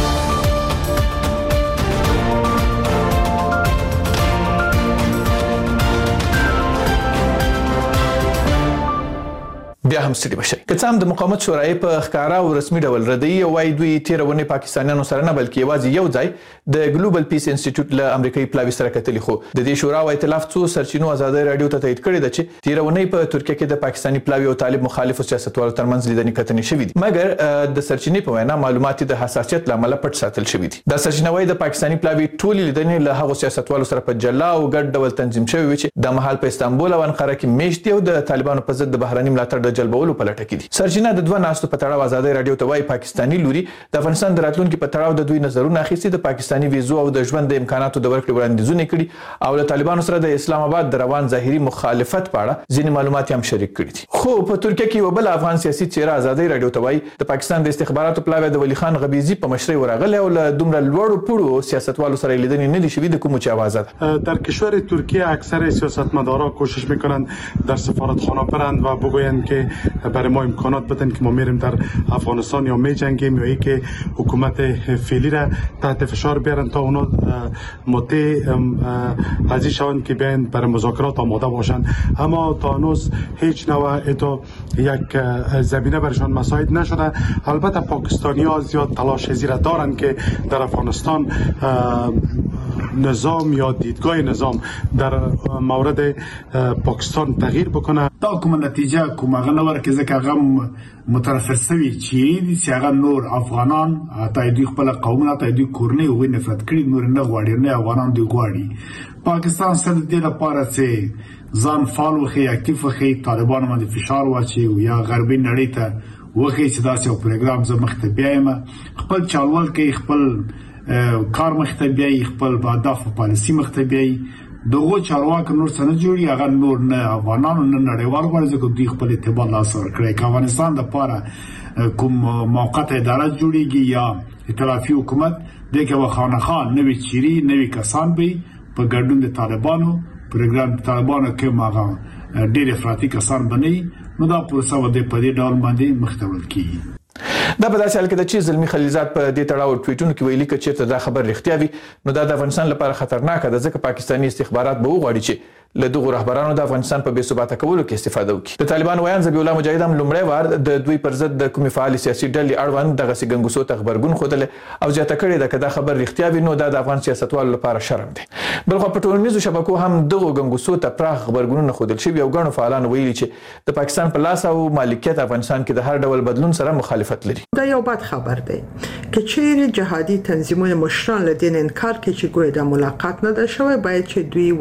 بیا هم ستړي بشي. که څه هم د مقاومت شورای په ښکارا او رسمي ډول ردی وای دوی تیرونه پاکستانیانو سره نه بلکې یوازې یو ځای د ګلوبل پیس انسټیټیوټ له امریکایي پلاوی سره کتلی. خو د دې شورا او ائتلاف څو سرچینو آزادۍ رادیو ته تایید کړی د چې تیرونه په ترکیه کې د پاکستاني پلاوی او طالب مخالفو سیاستوالو ترمنځ لیدنې کتنې شوې دي. مګر د سرچینې په وینا معلومات د حساسیت لامل پټ ساتل شوې دي. دا سرچینه وای د پاکستاني پلاوی ټول لیدنې له هغو سیاستوالو سره په جلا او ګډ ډول تنظیم شوی چې د محل په استانبول او انقره کې میشت دی او د طالبانو په ضد د بهراني ملاتړ د جلب سلبولو په لټه کې دي. سرچینه د دوه ناستو په تړاو ازادي رادیو ته وايي پاکستاني لوري د افغانستان د راتلونکو په تړاو د دوی نظرونه اخیستي، د پاکستاني ویزو او د ژوند د امکاناتو د ورکړې وړاندیزونه کړي او له طالبانو سره د اسلام آباد د روان ظاهري مخالفت په اړه ځینې معلومات هم شریک کړي دي. خو په ترکیه کې یو بل افغان سیاسي څیره ازادي رادیو ته وايي د پاکستان د استخباراتو پلاوی د ولی خان غبیزي په مشرۍ ورغلی او له دومره لوړو پوړو سیاستوالو سره لیدنې نه دي شوي د کومو چې اوازه ده. در کشور ترکیه اکثر سیاستمدارا کوشش میکنند در سفارتخانه برند و بگویند که برای ما امکانات بدن که ما میریم در افغانستان یا میجنگیم یا اینکه حکومت فعلی را تحت فشار بیارن تا اونا مطیع راضی شوند که بیاین برای مذاکرات آماده باشند. اما تا هنوز هیچ نوع ایتو یک زمینه برشان مساعد نشده. البته پاکستانی ها زیاد تلاش زیرا دارند که در افغانستان نظام یا دیدگاه نظام در مورد پاکستان تغییر بکنه. دا کوم نتیجه کوم غنور کې ځکه هغه مترفع شوی چې دي چې هغه نور افغانان ته دوی خپل قومونه ته دوی کورنۍ او نفرت کړي نور نه غواړي نه افغانان دوی غواړي. پاکستان سره د دې لپاره چې ځان فعال وخی اکټیو وخی طالبان باندې فشار واچي او یا غربي نړۍ ته وخی چې دا یو پروګرام زه مخ ته بیایم خپل چالوال کې خپل کار مخ ته بیاي خپل اهداف او پالیسي مخ ته بیاي دغه چارواکو نور څنګه جوړي هغه نور نه افغانانو نه نړیوال ورځ کو دوی خپل اعتبار لاس ور کړی که افغانستان د پاره کوم موقته اداره جوړیږي یا ائتلافي حکومت دغه وخانه خان نوې چيري نوې کسان به په ګډون د طالبانو پروګرام طالبانو کې ماغه ډېر افراطي کسان بنئ نو دا پروسه و د پدې ډول باندې مختول کیږي. دا په داسې حال کې د چې زلمی خلیلزاد په دې تړاو ټویټونو کې ویلي چې چیرته دا خبر رښتیا وي نو دا د افغانستان لپاره خطرناک ده ځکه پاکستاني استخبارات به وغواړي چې له دغه رهبرانو د افغانستان په بې ثباته کولو کې استفاده وکړي. د طالبان ویان ذبیح الله مجاهد هم لومړی وار د دوی پر ضد د کومې فعال سیاسي ډلې اړوند دغه سګنګوسو ته خبرګون خوده او زیاته کړې ده که دا خبر رښتیا وي نو دا د افغان سیاستوالو لپاره شرم دی. بلخو په ټولنیزو شبکو هم دغه ګنګوسو ته پراخ خبرګونونه خوده شوي او ګڼو فعالانو ویلي چې د پاکستان په لاس او مالکیت افغانستان کې د هر ډول بدلون سره مخالفت لري. دا یو بد خبر دی که چیرې جهادي تنظیمونه مشران له دین انکار کوي چې ګویا د ملاقات نه ده شوی باید چې دوی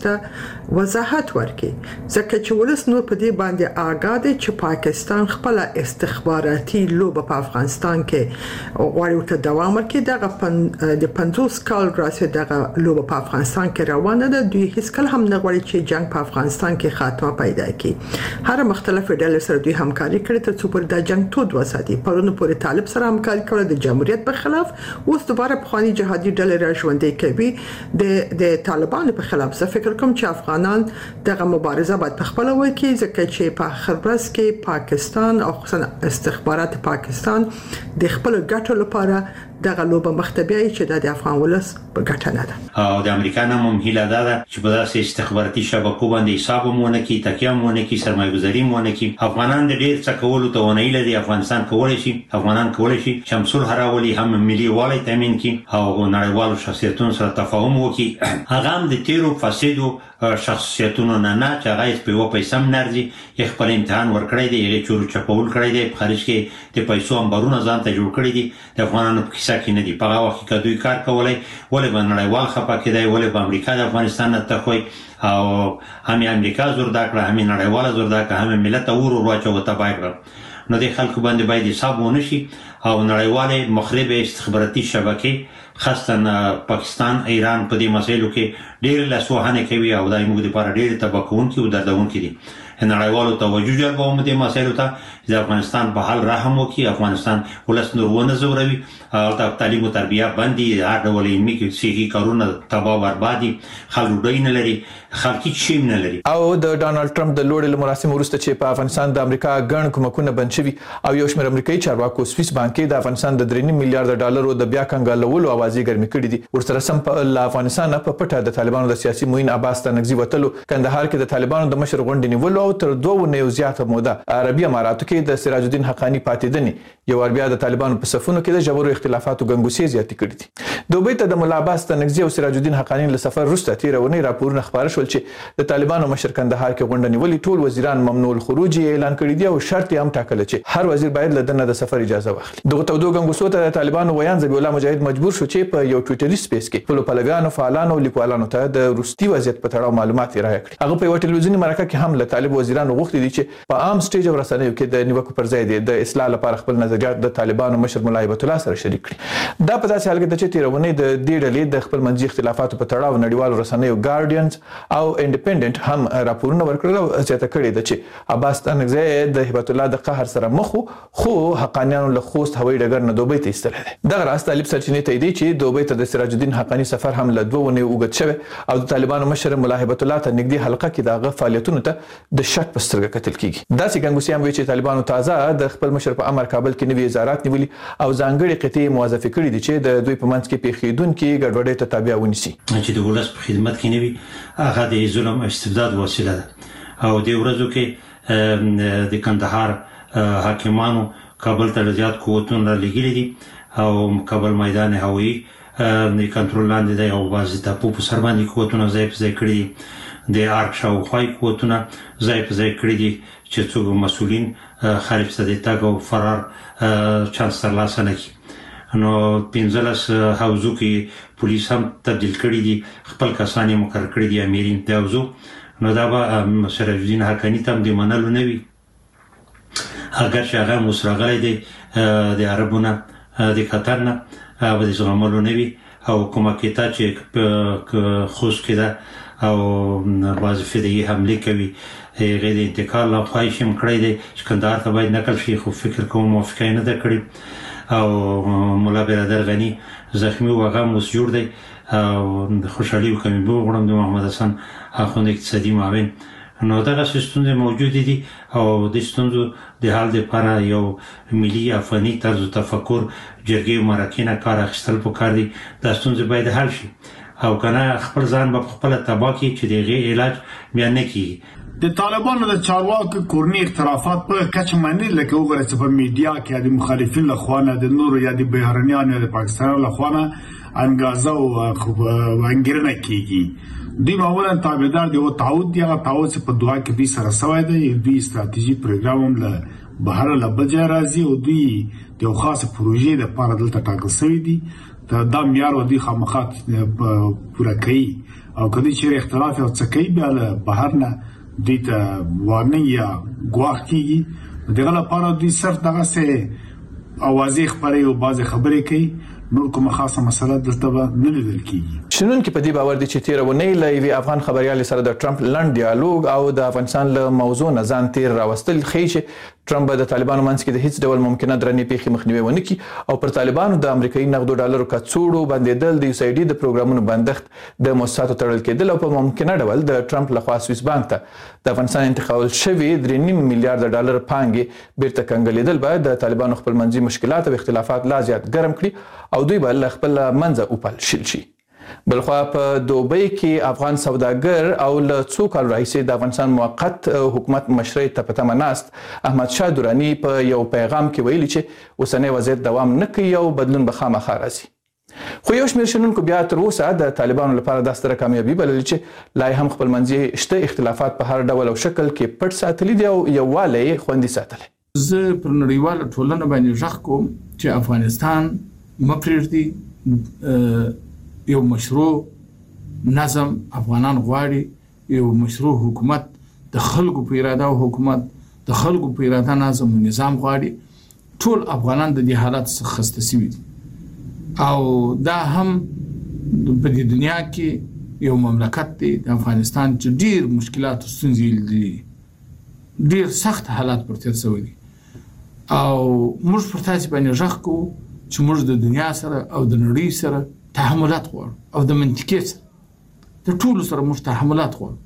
ولسته وضاحت ورکړي ځکه چې ولس نور په دې باندې آگاه دي چې پاکستان خپل استخباراتي لوبه په افغانستان کې غواړي ته دوام ورکړي. دغه د پنځوس کال راځي دغه لوبه په افغانستان کې روانه ده. دوی هیڅ کله هم نه غواړي چې جنگ په افغانستان کې خاتمه پیدا کړي. هر مختلفه ډلې سره دوی همکاري کړې تر څو پر د جنگ تود وساتي. پرونه پورې طالب سره همکاري کوله د جمهوریت په خلاف اوس دوباره په خواني جهادي ډلې را ژوندۍ کوي د د طالبانو په خلاف. زه فکر کوم چې افغانان دغه مبارزه باید په خپل وکړي ځکه چې په آخر ورځ کې پاکستان او خصوصا استخبارات پاکستان د خپل ګټو لپاره دغه لوبه مختبیه چې د افغان ولس په ګټه نه ده. او د امریکا نه هم هیله ده چې په داسې استخباراتي شبکو باندې حساب مونه کی تکیه مونه کی سرمایه‌گذاري مونه کی افغانان د ډیر څه کولو ته ونه لري. افغانستان کولای شي افغانان کولای شي چې صلح راولي هم ملي والي تامین کی او نړیوالو شخصیتونو سره تفاهم وکړي. هغه هم د تیرو فسادو شخصیتونو نه نه چې هغه په یو پیسې منرځي خپل امتحان ورکړی دی یې چور چپول کړی دی په خارج کې د پیسو امبارونه ځان ته جوړ کړی دي. د افغانانو په کیسه کې نه دی په هغه وخت کې دوی کار کولای ولې باندې نړیوال خپه کېدای ولې په امریکا د افغانستان نه تخوي او هم امریکا زور دا کړه هم نړیوال زور دا کړه هم ملت اور ورواچو تبای کړ. نو د خلکو باندې باید حساب ونه شي او نړیوال مخرب استخباراتي شبکې خاصه پاکستان ایران په دې مسایلو کې ډېر لاسوهانه کوي او دای موږ لپاره ډېر تبکون کې او دردون کې دي. نړیوالو توجه جلبوم دې مسایلو ته د افغانستان په حال رحم وکړي. افغانستان ولس نور ونه زوروي او تعلیم او تربیه باندې هر ډول علمي کې صحي کارونه تباہ بربادي خلک ډوی نه لري خلک هیڅ نه لري. او د ډانلډ ټرمپ د لوړ مراسم وروسته چې په افغانستان د امریکا ګڼ کومکونه بند شوي او یو شمېر امریکایي چارواکو سویس بانک د افغانستان د درې میلیارډ ډالرو د بیا کنګالولو اوازې ګرمې کړې دي. ورسره سم په افغانستان په پټه د طالبانو د سیاسي موین عباس تنګزي وتلو کندهار کې د طالبانو د مشر غونډې نیولو او تر دوه نه زیاته موده عربي اماراتو کې د سراج الدین حقانی پاتېدنې یو ور بیا د طالبانو په صفونو کې د جبرو اختلافاتو ګنګوسې زیاتې کړې دي. دوبۍ ته د مولا عباس تنګزي او سراج الدین حقانی له سفر وروسته تیرونی راپورونه خبر شول چې د طالبانو مشر کندهار کې غونډه نیولې ټول وزیران ممنوع الخروج اعلان کړی دی او شرط یې هم ټاکل چې هر وزیر باید له دنه د سفر اجازه واخلي. دغه تودو ګنګوسو ته د طالبانو ویان ذبیح الله مجاهد مجبور شو چې په یو ټویټري سپیس کې خپل پلویانو فعالانو لیکوالانو ته د روسي وضعیت په تړاو معلومات راغی کړي. هغه په یو ټلویزیونی مرکه کې هم له طالب لږ وزیرانو غوښتي دي چې په عام سټیج او رسنیو کې د نیوکو پر ځای د اصلاح لپاره خپل نظریات د طالبانو مشر ملا هیبت الله سره شریک کړي. دا په داسې حال کې ده چې تیرونې د دې ډلې د خپل منځي اختلافاتو په تړاو نړیوالو رسنیو ګارډینز او انډیپندنت هم راپورونه ورکړل او زیاته کړې ده چې عباس ستانکزی د هیبت الله د قهر سره مخ خو حقانیانو له خوست هوایي ډګر نه دوبۍ ته ایستلی دی. دغه راز طالب سرچینې تاییدوي چې دوبۍ ته د سراج الدین حقاني سفر هم له دوه اونیو اوږد شوی او د طالبانو مشر ملا هیبت الله ته نږدې حلقه کې د هغه فعالیتونو ته د شک په سترګه کتل کیږي. داسې ګنګوسیان وایي چې طالبانو تازه د خپل مشر په امر کابل کې نوي وزارات نیولي او ځانګړي قطعې موظفې کړي دي چې د دوی په منځ کې پیښیدونکي ګډوډۍ ته تابع ونیسي. چې د ولس په خدمت کې نوي هغه د ظلم او استبداد وسیله ده او د ورځو کې د کندهار حاکمانو کابل ته زیات قوتونه لګیلي دي او کابل میدان هوایي د کنټرول لاندې دی او بعضې ټاپو په سر باندې قوتونه ځای په ځای کړي دي. د ارګ شاوخوا قوتونه ځای په ځای کړي دي چې څوک مسؤلین خارج ته د تګ او فرار چانس ترلاسه نه کړي. نو پنځلس حوزو کې پولیس هم تبدیل کړي دي، خپل کسان یې مقرر کړي دي امیرین د حوزو. نو دا به سراج الدین حقاني ته هم د منلو نه وي اگر چې هغه اوس راغلی دی د عربونه د قطر نه به د زغملو نه وي او کومه کیتا چې خوست کې ده او بعضې فدایي حملې کوي هغې د انتقال له خواهش هم کړی دی چې کندهار ته باید نقل شي، خو فکر کوم موافقه یې نه ده کړې او ملا برادر غني زخمي و هغه هم اوس جوړ دی او د خوشحالي وکړم به وغواړم د محمد حسن اخوند اقتصادي معاون. نو دغه ستونزې موجودې دي او د ستونزو د حل لپاره یو ملي افغاني طرز تفکر جرګې او مرکې نه کار اخیستل پکار دي. دا ستونزې باید حل شي او کنه خپل ځان به خپل تبا کړي چې د هغې علاج بیا نه کیږي. د طالبانو د چارواکو کورني اختلافات په کچه باندې لکه وګورئ چې په میډیا کې د مخالفین له خوا نه د نورو یا د بهرنیانو یا د پاکستانیانو له خوا نه انګازه او انګیرنه کیږي. دوی معمولا تابعدار دی او تعهد دی هغه تعهد چې په دعا کې دوی سره سوی دی. دوی استراتیژي پروګرام هم له بهر له بل ځای راځي او دوی د یو خاص پروژې لپاره دلته ټاکل شوي دي. دا معیار دوی خامخا پوره کوي او که دوی چیرې اختلاف یو څه کوي بیا له بهر نه دوی ته وارننګ یا ګواښ کیږي. دغه لپاره دوی صرف دغسې اوازې خپروي او بعضې خبرې کوي، نور کومه خاصه مسله دلته به نه لیدل کیږي. شنونکي په دې باور دي چې تیره اونۍ له یوې افغان خبریالې سره د ټرمپ لنډ ډیالوګ او د افغانستان له موضوع نه ځان تیر راوستل ښیي چې ټرمپ به د طالبانو منځ کې د هیڅ ډول ممکنه درنې پیښې مخنیوی ونه کړي او پر طالبانو د امریکایي نغدو ډالرو کڅوړو بندېدل، د یو سی ډي د پروګرامونو بندښت، د مؤسساتو تړل کېدل او په ممکنه ډول د ټرمپ لخوا سویس بانک ته د افغانستان انتقال شوي درې نیم میلیارډ ډالر پانګې بیرته کنګلېدل به د طالبانو خپل منځي مشکلات او اختلافات لا زیات ګرم کړي او دوی به له خپل منځه وپالشل شي. بلخوا په دوبۍ کې افغان سوداګر او له څو کال راهیسې د افغانستان موقت حکومت مشرۍ ته په تمه ناست احمد شاه دراني په یو پیغام کې ویلي چې اوسنی وضعیت دوام نه کوي او بدلون به خامخا راځي. خو یو شمېر شنونکو بیا تر اوسه د طالبانو لپاره دا ستره کامیابي بللې چې لا هم خپل منځي شته اختلافات په هر ډول او شکل کې پټ ساتلي دي او یووالی یې خوندي ساتلی. زه پر نړیواله ټولنه باندې غږ کوم چې افغانستان مه پرېږدي، یو مشروع نظم افغانان غواړي، یو مشروع حکومت د خلکو په اراده او حکومت د خلکو په اراده نظم او نظام غواړي. ټول افغانان د دې حالات څخه خسته شوي دي او دا هم په دې دنیا کې یو مملکت دی د افغانستان چې ډیر مشکلات او ستونزې لري، ډیر سخت حالات پر تیر شوي دي او موږ پر تاسې باندې غږ کوو چې موږ د دنیا سره او د نړۍ سره تحملات غواړو او د منطقې سره د ټولو سره موږ تحملات غواړو،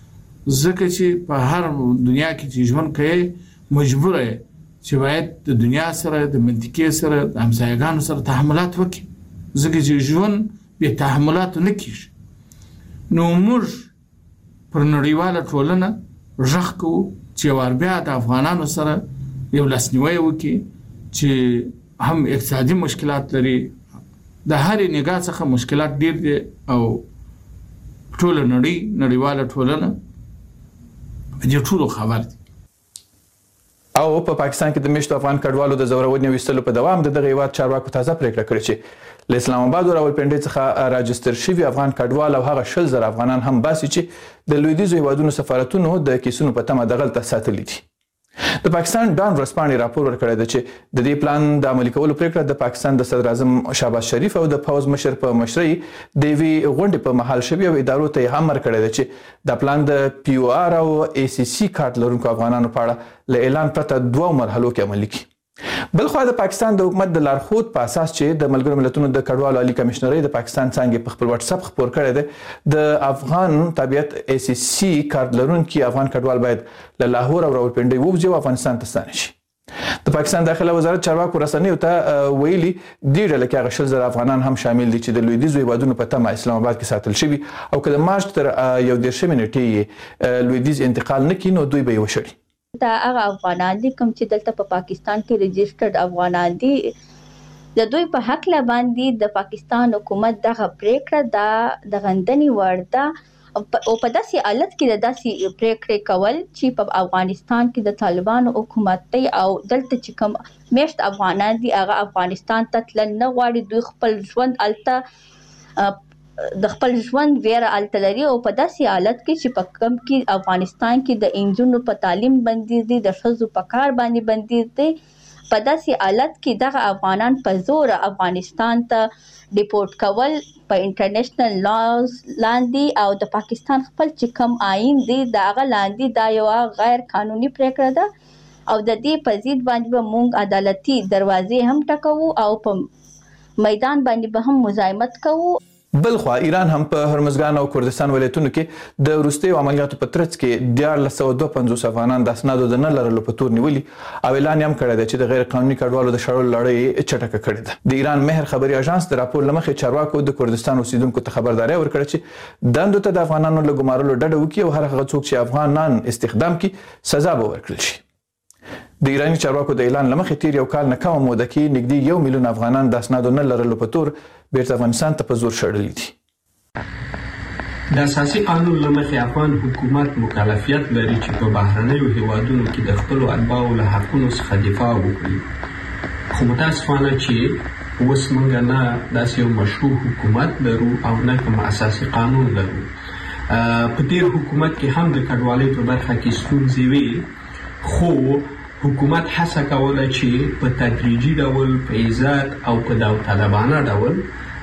ځکه چې په هر دنیا کې چې ژوند کوي مجبوره یې چې باید د دنیا سره د منطقې سره د همسایګانو سره تحملات وکړي، ځکه چې ژوند بې تحملاتو نه کېږي. نو موږ پر نړیواله ټولنه غږ کوو چې یو وار بیا د افغانانو سره یو لاسنیوی وکړي چې هم اقتصادي مشکلات لري، د هرې نگاه څخه مشکلات ډیر دي او ټول نړۍ نړیواله ټولنه دې ټولو خبر دي. او په پاکستان کې د میشتو افغان کډوالو د زورونې ویستلو په دوام د دغه هیواد چارواکو تازه پریکړه کړې چې له اسلام آباد او راولپنډي څخه راجستر شوی افغان کډوال او هغه شل زر افغانان هم باسي چې د لویدیځو هیوادونو سفارتونو د کیسونو په تمه دغلته ساتلي دي. د پاکستان ډان ورسپانې راپور ورکړی دی چې د دې پلان د عملي کولو پریکړه د پاکستان د صدر اعظم شهباز شریف او د پوز مشر په مشرۍ د یوې غونډې په مهال شوی او ادارو ته یې امر کړی دی چې د پلان د پی او آر او ای سی سی کارت لرونکو افغانانو په اړه له اعلان پرته دوه مرحلو کې عملي کړي. بلخوا د پاکستان د حکومت د لارښود په اساس چې د ملګرو ملتونو د کډوالو عالی کمشنرۍ د پاکستان څنګه په خپل واتس اپ خبر کړی دی د افغان تابعیت ای سی سی کارت لرونکي افغان کډوال باید له لاهور او راولپنډي ووځي او افغانستان ته ستانه شي. د پاکستان داخله وزارت چارواکو رسنیو ته ویلي دې ډله کې هغه شل زره افغانان هم شامل دي چې د لویدیځو هیوادونو په تمه اسلام آباد کې ساتل شوي او که د مارچ تر یو دېرشمې نیټې لویدیځ انتقال نه کړي نو دوی به یې وشړي. دا هغه افغانان دي کوم چې دلته په پاکستان کې ريجسترډ افغانان دي. د دوی په حق لا باندې د پاکستان حکومت دغه پریکړه دا د غندنې وړ ده او په داسې حالت کې د داسې پریکړې کول چې په افغانستان کې د طالبانو حکومت دی او دلته چې کوم میشت افغانان دي هغه افغانستان ته تلل نه غواړي. دوی خپل ژوند الته د خپل ژوند ویره الته لري او په داسې حالت کې چې په کوم کې افغانستان کې د انجونو په تعلیم بندیز دي د ښځو په کار باندې بندیز دي په داسې حالت کې دغه افغانان په زور افغانستان ته ډیپورټ کول په انټرنیشنل لاز لاندې او د پاکستان خپل چې کوم آئین دی دا هغه لاندې دا یو غیر قانوني پریکړه ده او د دې په ضد باندې به موږ عدالتي دروازې هم ټکوو او په میدان باندې به هم مزاحمت کوو. بلخوا ایران هم په هرمزګان او کردستان ولایتونو کې د وروستیو عملیاتو په ترڅ کې دیارلس سوه دوه پنځوس افغانان د اسنادو د نه لرلو په تور نیولي او اعلان یې هم کړی دی چې د غیر قانوني کډوالو د شړلو لړۍ چټکه کړې ده. د ایران مهر خبري اژانس د راپور له مخې چارواکو د کردستان اوسیدونکو ته خبرداری ورکړه چې دندو ته د افغانانو له ګمارلو ډډه وکړي او هر هغه څوک چې افغانان استخدام کړي سزا به ورکړل شي. د ایراني چارواکو د اعلان لمخې تیر یو کال نه کمه موده کې نږدې یو میلیون افغانان د اسنادو نه لرلو په تور بیرته افغانستان ته په زور شړلي دي. د اساسي قانون لمخې افغان حکومت مکلفیت لري چې په بهرنیو هیوادونو کې د خپلو اتباعو له حقونو څخه دفاع وکړي. خو متاسفانه چې اوس موږ نه داسې یو مشروع حکومت لرو او نه کوم اساسي قانون لرو. په تیر حکومت کې هم د کډوالۍ په برخه کې ستونزې وې خو حکومت هڅه کوله چې په تدریجي ډول په عزت او په داوطلبانه ډول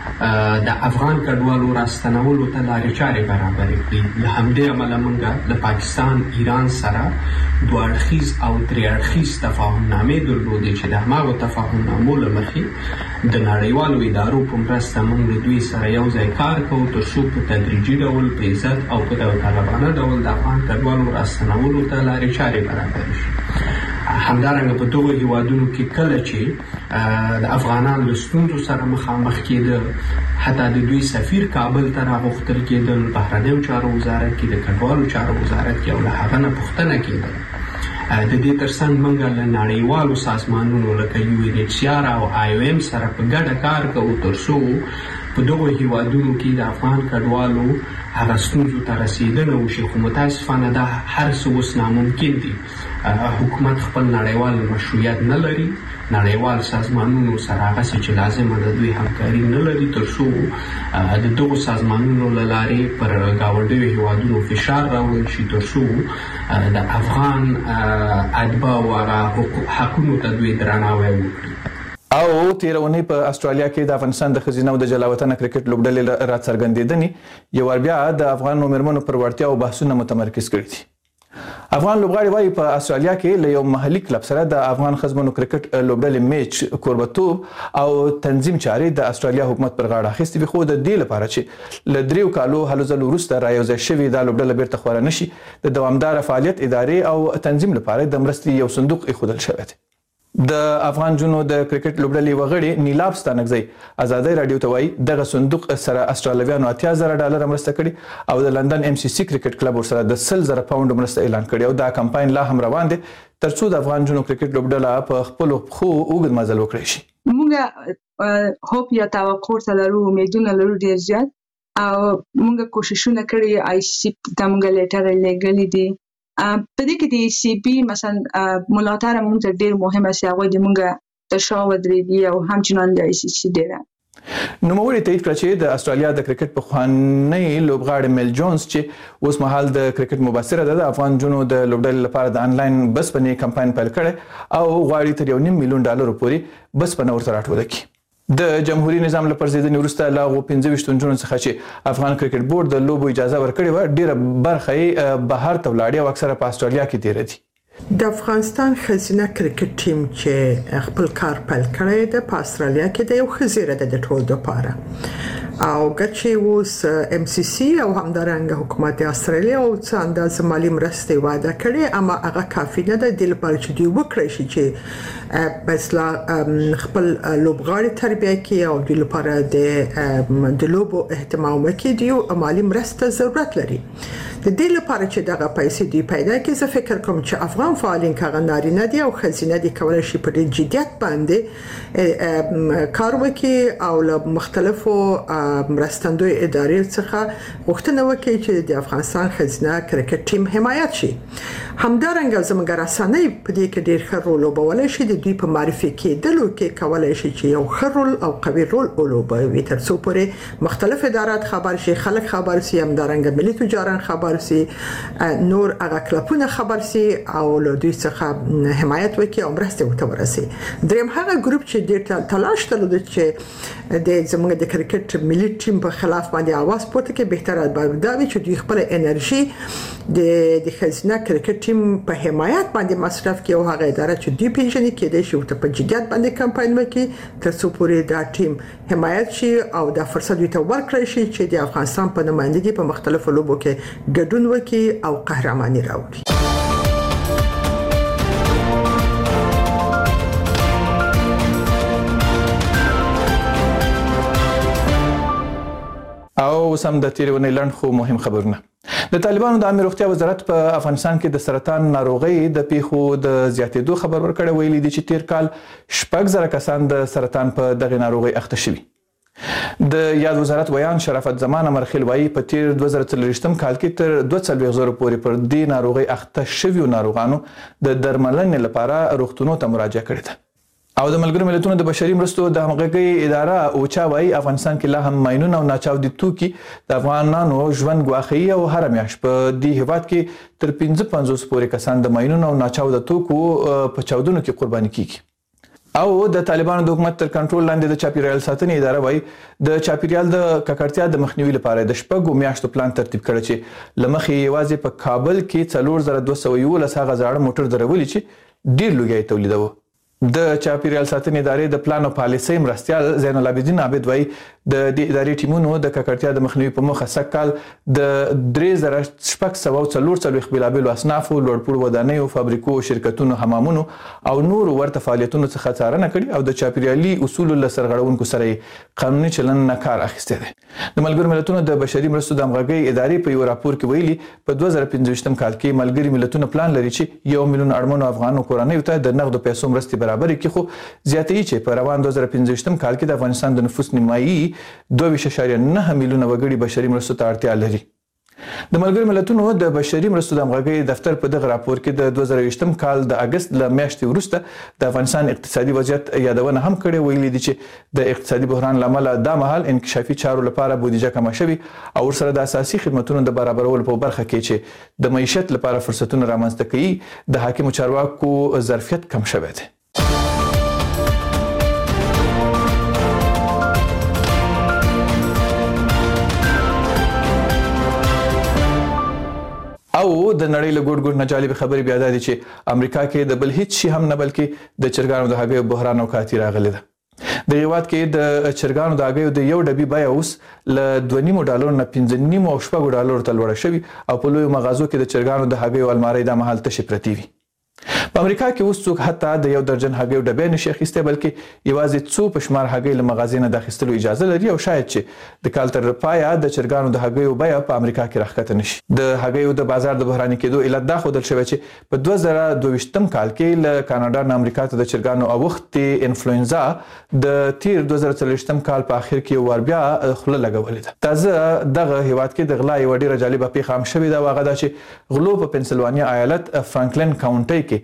د افغان کډوالو راستنولو ته لارې چارې برابرې کړي. له همدې امله موږ د پاکستان ایران سره دوه اړخیز او درې اړخیز تفاهمنامې درلودې چې د هماغو تفاهمنامو له مخې د نړیوالو ادارو په مرسته موږ له دوی سره یو ځای کار کوو تر څو په تدریجي ډول په عزت او په داوطلبانه ډول د افغان کډوالو راستنولو ته لارې چارې برابرې شي. همدارنګه په دغو هیوادونو کې کله چې د افغانان له ستونزو سره مخامخ کېدل حتی د دوی سفیر کابل ته راغوښتل کېدل بهرنیو چارو وزارت کې د کډوالو چارو وزارت کې او له هغه نه پوښتنه کېدل. د دې ترڅنګ موږ له نړیوالو سازمانونو لکه یو این ایچ سی آر او آی او ایم سره په ګډه کار کوو تر څو په دغو هیوادونو کې د افغان کډوالو هغه ستونزو ته رسېدنه وشي. خو متاسفانه دا هر څه اوس ناممکن دي. حکومت خپل نړیوال مشروعیت نه لري، نړیوال سازمانونو سره هغسې چې لازمه د دوی همکاري نه لري تر څو د دغو سازمانونو له لارې پر ګاونډیو هیوادونو فشار راوړل شي تر څو د افغان اتباعو هغه حقونو ته دوی درناوی وکړي. او تیرونی په استرالیا کې د افغانستان د ښځینه او د جلاوطنه کرکټ لوبډلې راڅرګندېدنې یو ور بیا د افغان مېرمنو پر وړتیاو بحثونه متمرکز کړي دي. افغان لوبغاړي وايي په استرالیا کې له یو محلي کلب سره د افغان ښځمنو کرکټ لوبډلې میچ کوربتوب او تنظیم چارې د استرالیا حکومت پر غاړه اخیستې وي خو د دې لپاره چې له دریو کالو هلو ځلو وروسته رايوځای شوې دا لوبډله بیرته خوره نشي د دوامداره فعالیت ادارې او تنظیم لپاره د مرستې یو صندوق ایښودل شوی دی. د افغان جنو د کرکټ لوبډلې وغړي نیلاب ستانکزی ازادي رادیو ته وایي دغه صندوق سره استرالیویانو اتیا زره ډالر مرسته کړي او د لندن ام سی سی کرکټ کلب سره د سل زره پاونډ مرسته اعلان کړي او دا کمپاین لا هم روان دي ترڅو د افغان جنو کرکټ لوبډله په خپل خو اوږد مزل وکړي شي. موږ هوپ یا توقع لرو، امیدونه لرو ډیر زیات او موږ کوششونه کړي آی سی ته موږ لیټر لګلې دي. په دې کې د سی بي مثلا ملاتړ موږ ډیر مهمه سي هغه د موږ تشاور درې دی او همچنان د آی سی سی ډیر. نوموړي تایید کړ چې د استرالیا د کرکټ پخوانی لوبغاړی میل جونز چې اوس مهال د کرکټ مبصره ده د افغان جنو د لوبډلې لپاره د انلاین بسپنې کمپاین پیل کړي او غواړي تر یو نیم میلیون ډالر پورې بسپنه ورته راټوله کړي. د جمهوریت نظام لپاره پرځېدنې وروسته له هغو پنځه ویشت نجونو څخه چې افغان کرکټ بورډ د لوبو اجازه ورکړې وه ډېره برخه یې بهر ته ولاړې او اکثره په استرالیا کې تېره دي. د افغانستان ښځینه کرکټ ټیم چې خپل کار پیل کړی دی په استرالیا کې د یو ښه زیری ده د ټولو دپاره او ګچې اوس ام سی سی او همدارنګه حکومت استرالیا او څه اندازه مالي مرستې وعده کړې اما هغه کافي نه ده د لپاره چې دوی وکړي شي چې بسلا خپل لوبغاړي تربیه کړي او د لپاره د د لوبو اهتمام وکړي دی مالي مرسته ضرورت لري. د دې لپاره چې دغه پیسې دی پیدا کړي زه فکر کوم چې افغان فعالین کاغه نارینه دي او ښځینه دي کولای شي په ډېر جديت باندې کار وکړي او له مختلفو مرستندوی ادارې څخه غوښتنه وکړي چې د افغانستان ښځینه کرکټ ټیم حمایت شي. همدارنګه زموږ رسنۍ په دې کې ډېر ښه رول ولوبولی شي د دوی په معرفي کېدلو کې کولای شي چې یو ښه رول او قوي رول ولوبوي تر څو پورې مختلف ادارات خبر شي خلک خبر شي همدارنګه ملي تجاران خبر سي نور هغه کلپونه خبر سي او له دوی څخه حمایت وکړي او مرسته وکړي ورسي. دریم هغه ګروپ چې ډېر تلاش درلود چې د زموږ د کرکټ ملي ټیم په خلاف باندې आवाज پورته کړي بهتره به دا وي چې دوی خپل انرژي د د ښځینه کرکټ ټیم په حمایت باندې مصرف کړي او هغه اداره چې دوی پیژني کېدای شي ورته په جديت باندې کمپاین وکړي تر څو پورې دا ټیم حمایت شي او دا فرصت دوی ته ورکړي شي چې د افغانستان په نمائندګۍ په مختلفو لوبو کې ګډون وکړي او قهرماني راوړي. او سم د تیرونې لړن خو مهم خبرونه. د طالبانو د عامه روغتیا وزارت په افغانستان کې د سرطان ناروغي د پیښو د زیاتېدو خبر ورکړی ویلي دي چې تیر کال شپږ زره کسان د سرطان په دغه ناروغي اخته شوي. د یاد وزارت ویان شرافت زمان امرخیل وایي په تیر دوه زره څلوېښتم کال کې تر دوه څلوېښت زره پورې پر دې ناروغي اخته شویو ناروغانو د درملنې لپاره روغتونونو ته مراجعه کړې ده. او د ملګرو ملتونو د بشري مرستو د همغږۍ اداره اوچا وایي افغانستان کې لا هم ماینونه او ناچاودي توکي د افغانانو ژوند ګواښي او هر میاشت په دې هیواد کې تر پنځه پنځوس پورې کسان د ماینونو او ناچاوده توکو په چاودنو کې قرباني کیږي. او د طالبانو د حکومت تر کنټرول لاندې د چاپیریال ساتنې اداره وایي د چاپیریال د ککړتیا د مخنیوي لپاره د شپږو میاشتو پلان ترتیب کړی چې لمخې یوازې په کابل کې څلور زره دوه سوه یولس هغه زاړه موټر درولي چې ډېر لوګی تولیدوه. د چاپیریال ساتنې ادارې د پلان او پالیسۍ مرستیال زین العابدین عابد وایي د دې ادارې ټیمونو د ککړتیا د مخنیوي په موخه سږ د درې زره شپږ سوه څلور څلوېښت بېلابېلو اصنافو لوړپوړو ودانیو فابریکو شرکتونو حمامونو او نورو ورته فعالیتونو څخه څارنه کړې او د چاپیریالي اصولو له سرغړونکو سره یې قانوني چلند نه کار اخیستی دی. د ملګرو ملتونو د بشري مرستو د همغږۍ ادارې په یو راپور کې ویلي په دوه زره پنځه ویشتم کال کې ملګري ملتونه پلان لري چې یو میلیون اړمنو افغانو کورنیو ته د نغدو پیسو مرستې برابر کړي خو زیاتې چې په روان دوه زره پنځه ویشتم کال کې د افغانستان د نفوس نیمایي دوه ویشت اعشاریه نه میلیونه وګړي بشري مرستو ته اړتیا لري. د ملګرو ملتونو د بشري مرستو د همغږۍ دفتر په دغه راپور کې د دوه زره ویشتم کال د اګست له میاشتې وروسته د افغانستان اقتصادي وضعیت یادونه هم کړې ویلي دي چې د اقتصادي بحران له امله دا مهال انکشافي چارو لپاره بودیجه کمه شوې او ورسره د اساسي خدمتونو د برابرولو په برخه کې چې د معیشت لپاره فرصتونه رامنځته کوي د حاکمو چارواکو ظرفیت کم شوی دی. او د نړۍ له ګوټ ګوټ نه جالب خبرې بیا دا دي چې امریکا کې د بل هیڅ شي هم نه بلکې د چرګانو د هګیو بحران او کاتی راغلی ده. د هیواد کې د چرګانو د هګیو د یو ډبي بیه اوس له دوه نیمو ډالرو نه پنځه نیمو او شپږو ډالرو ته لوړه شوې او په لویو مغازو کې د چرګانو د هګیو المارۍ دا مهال تشې پرتې وي. په امریکا کې اوس څوک حتی د یو درجن هګیو ډبې نشي اخیستی بلکې یوازې څو په شمار هګۍ له مغازې نه د اخیستلو اجازه لري او شاید چې د کال تر پایه د چرګانو د هګیو بیه په امریکا کې راښکته نشي. د هګیو د بازار د بحراني کېدو علت دا ښودل شوی چې په دوه زره دوه ویشتم کال کې له کاناډا نه امریکا ته د چرګانو اوښتې انفلوئنزا د تیر دوه زره څلوېښتم کال په اخر کې یو وار بیا خوله لګولې ده. تازه دغه هیواد کې د غلا یوه ډېره جالبه پیښه هم شوې ده او هغه دا چې غلو په پنسلوانیا ایالت فرانکلن کاونټۍ کې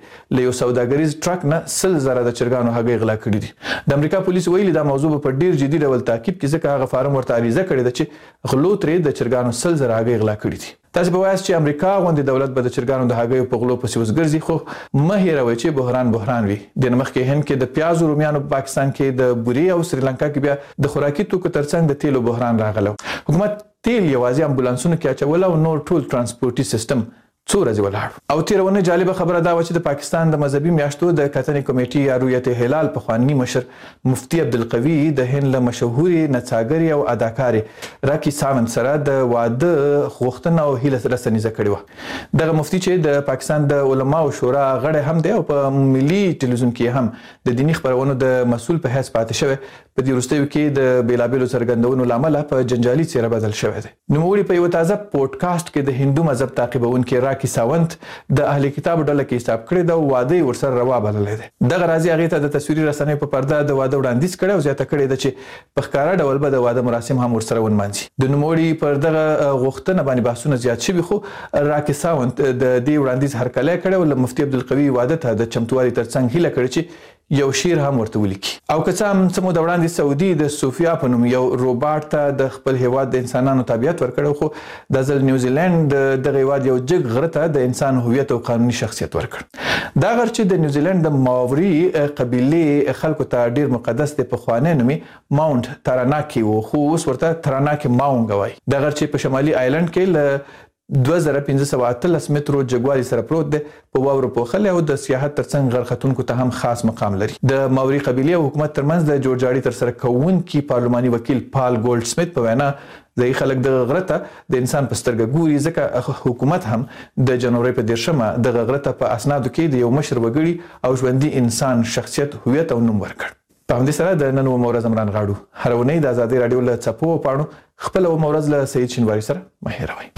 له یو سوداګریز ټرک نه سل زره د چرګانو هګۍ غلا کړي دي. د امریکا پولیس ویلي دا موضوع په ډیر جدي ډول تعقیب کې ځکه هغه فارم ورته عریضه کړې ده چې غلو ترې د چرګانو سل زره هګۍ غلا کړي دي. تاسو به وایاست چې امریکا غوندې دولت به د چرګانو د هګیو په غلو پسې وزګرځي، خو مه هیروئ چې بحران بحران وي. د مخکې هند کې د پیازو رومیانو په پاکستان کې د بوري او سریلانکا کې بیا د خوراکي توکو ترڅنګ د تیلو بحران راغلی. حکومت تیل یوازې امبولانسونو کې اچول او نور ټول ترانسپورتي سیستم څو ورځې ولاړ. او تیرونه جالبه خبره دا و چې د پاکستان د مذهبي میاشتو د کتنې کمیټې یا رویت هلال پخوانی مشر مفتی عبدالقوي د هند له مشهوري نڅاګرې او اداکارې راکي ساونت سره د واده غوښتنه او هیله رسنیزه کړې وه. دغه مفتی چې د پاکستان د علماو شورا غړی هم دی او په ملي ټلویزیون کې هم د دینی خبرونو د مسؤل په حیث پاتې شوی، په دې وروستیو کې د بیلابیلو څرګندونو له امله په جنجالي څیره بدل شوی دی. نوموړي په یو تازه پودکاسټ کې د هندو مذهب تعقیبونکي راکي ساونت د اهل کتاب ډله کې حساب کړی دا واده ورسره روا بللی دی. دغه راځي هغې ته د تصویري رسنیو په پرده د واده وړاندیز کړی او زیاته کړې ده چې په ښکاره ډول به د واده مراسم هم ورسره ونمانځي. د نوموړي پر دغه غوښتنه باندې بحثونه زیات شوي، خو راکي ساونت د دې وړاندیز هرکلی کړی او له مفتي عبدالقوي واده ته د چمتووالي ترڅنګ هیله کړې چې یو شعر هم ورته ولیکي. او که څه هم څه موده وړاندې سعودي د صوفیا په نوم یو روباټ ته د خپل هیواد د انسانانو تابعیت ورکړی، خو دا ځل نیوزیلینډ دغه هیواد یو جګ غره ته د انسان هویت او قانوني شخصیت ورکړ. دا غر چې د نیوزیلینډ د ماوري قبیلې خلکو ته ډیر مقدس دی، پخوانی نوم یې ماونټ تاراناکي و، خو اوس ورته تراناکي ماونګ وایي. دا غر چې په شمالي آیلند کې له دوه زره پنځه سوه اتلس مترو جګوالي سره پروت دی، په واورو پوښلی او د سیاحت ترڅنګ غرختونکو ته هم خاص مقام لري. د ماوري قبیلې او حکومت ترمنځ د جوړجاړي ترسره کوونکي پارلماني وکیل پال ګولډ سمیت په وینا ځایي خلک دغه غره ته د انسان په سترګه ګوري، ځکه حکومت هم د جنوري په دېرشمه دغه غره ته په اسنادو کې د یو مشر وګړي او ژوندي انسان شخصیت هویت او نوم ورکړ. په همدې سره د نن اومه ورځ عمران غاړو هره اونۍ د ازادۍ راډیو له څپو او پاڼو خپله اومه ورځ له سعید شینواري سره مه هېروئ.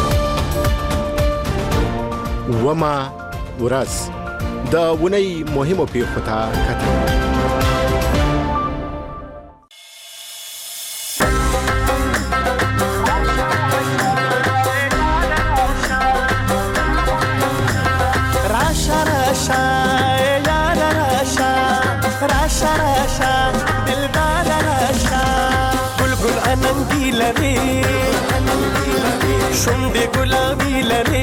وما ورځ د اونۍ مهمو پیښو ته کتل. راشا راشا یار راشا راشا راشا دلدار راشا گل گل اننګی لري شونډې ګلابي لري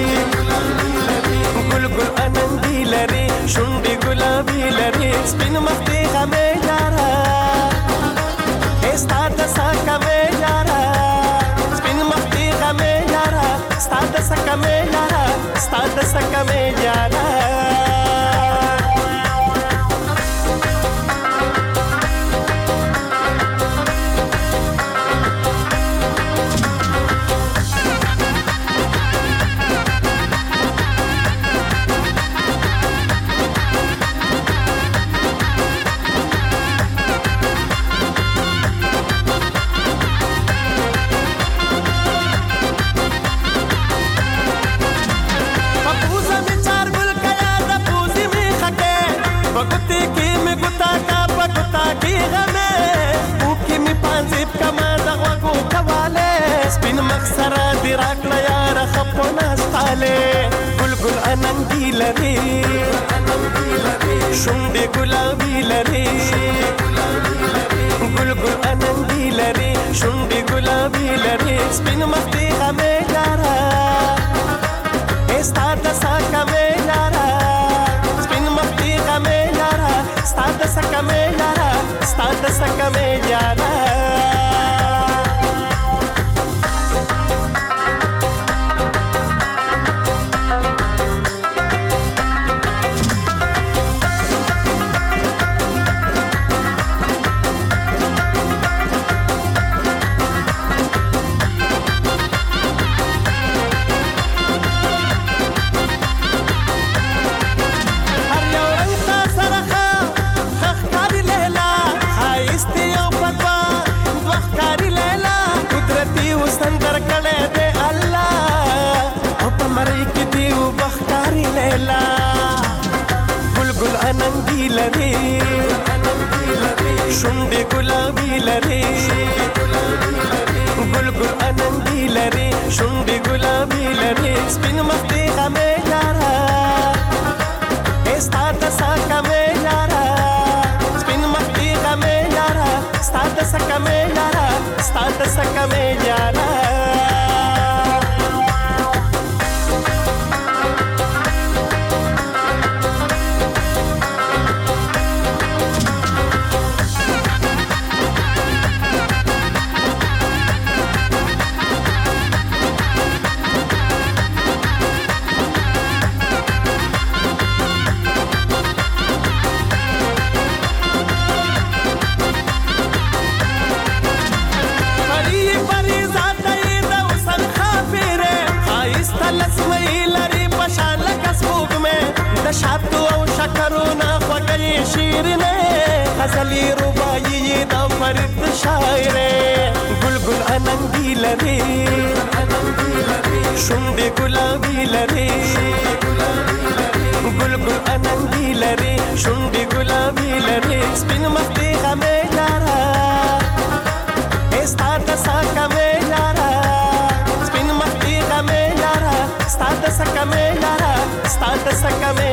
گل گل اننګی لري شونډې ګلابي لري سپین مخ دې غمې یارا ستا د سکه مې یارا سپین مخ دې غمې یارا ستا د سکه مې یارا ستا د سکه مې یارا سره دی راکړه یار خپونه ستاله ګل ګل اننګی لري شونډې ګلابي لري ګل ګل اننګی لري شونډې ګلابي لري سپین مخ دې غمې یارا ستا د سکه مې یارا سپین مخ دې غمې یارا ستا د سکه مې یارا ستا د سکه مې یارا اننګی لري شونډې ګلابي لري ګل ګل اننګی لري شونډې ګلابي لري سپین مخ دې غمې یارا سکه مې یاره شاتو او شکرونه خوږې شیرینې غزلې رباعي د فرید شاعرې ګل ګل اننګي لري شونډې ګلابي لري ګل ګل اننګي لري شونډې ګلابي لري سپین مخ دې غمې لاره ستا د سکه مې لاره سپین مخ دې غمې لاره ستا د سکه مې لاره ستا د سکه مې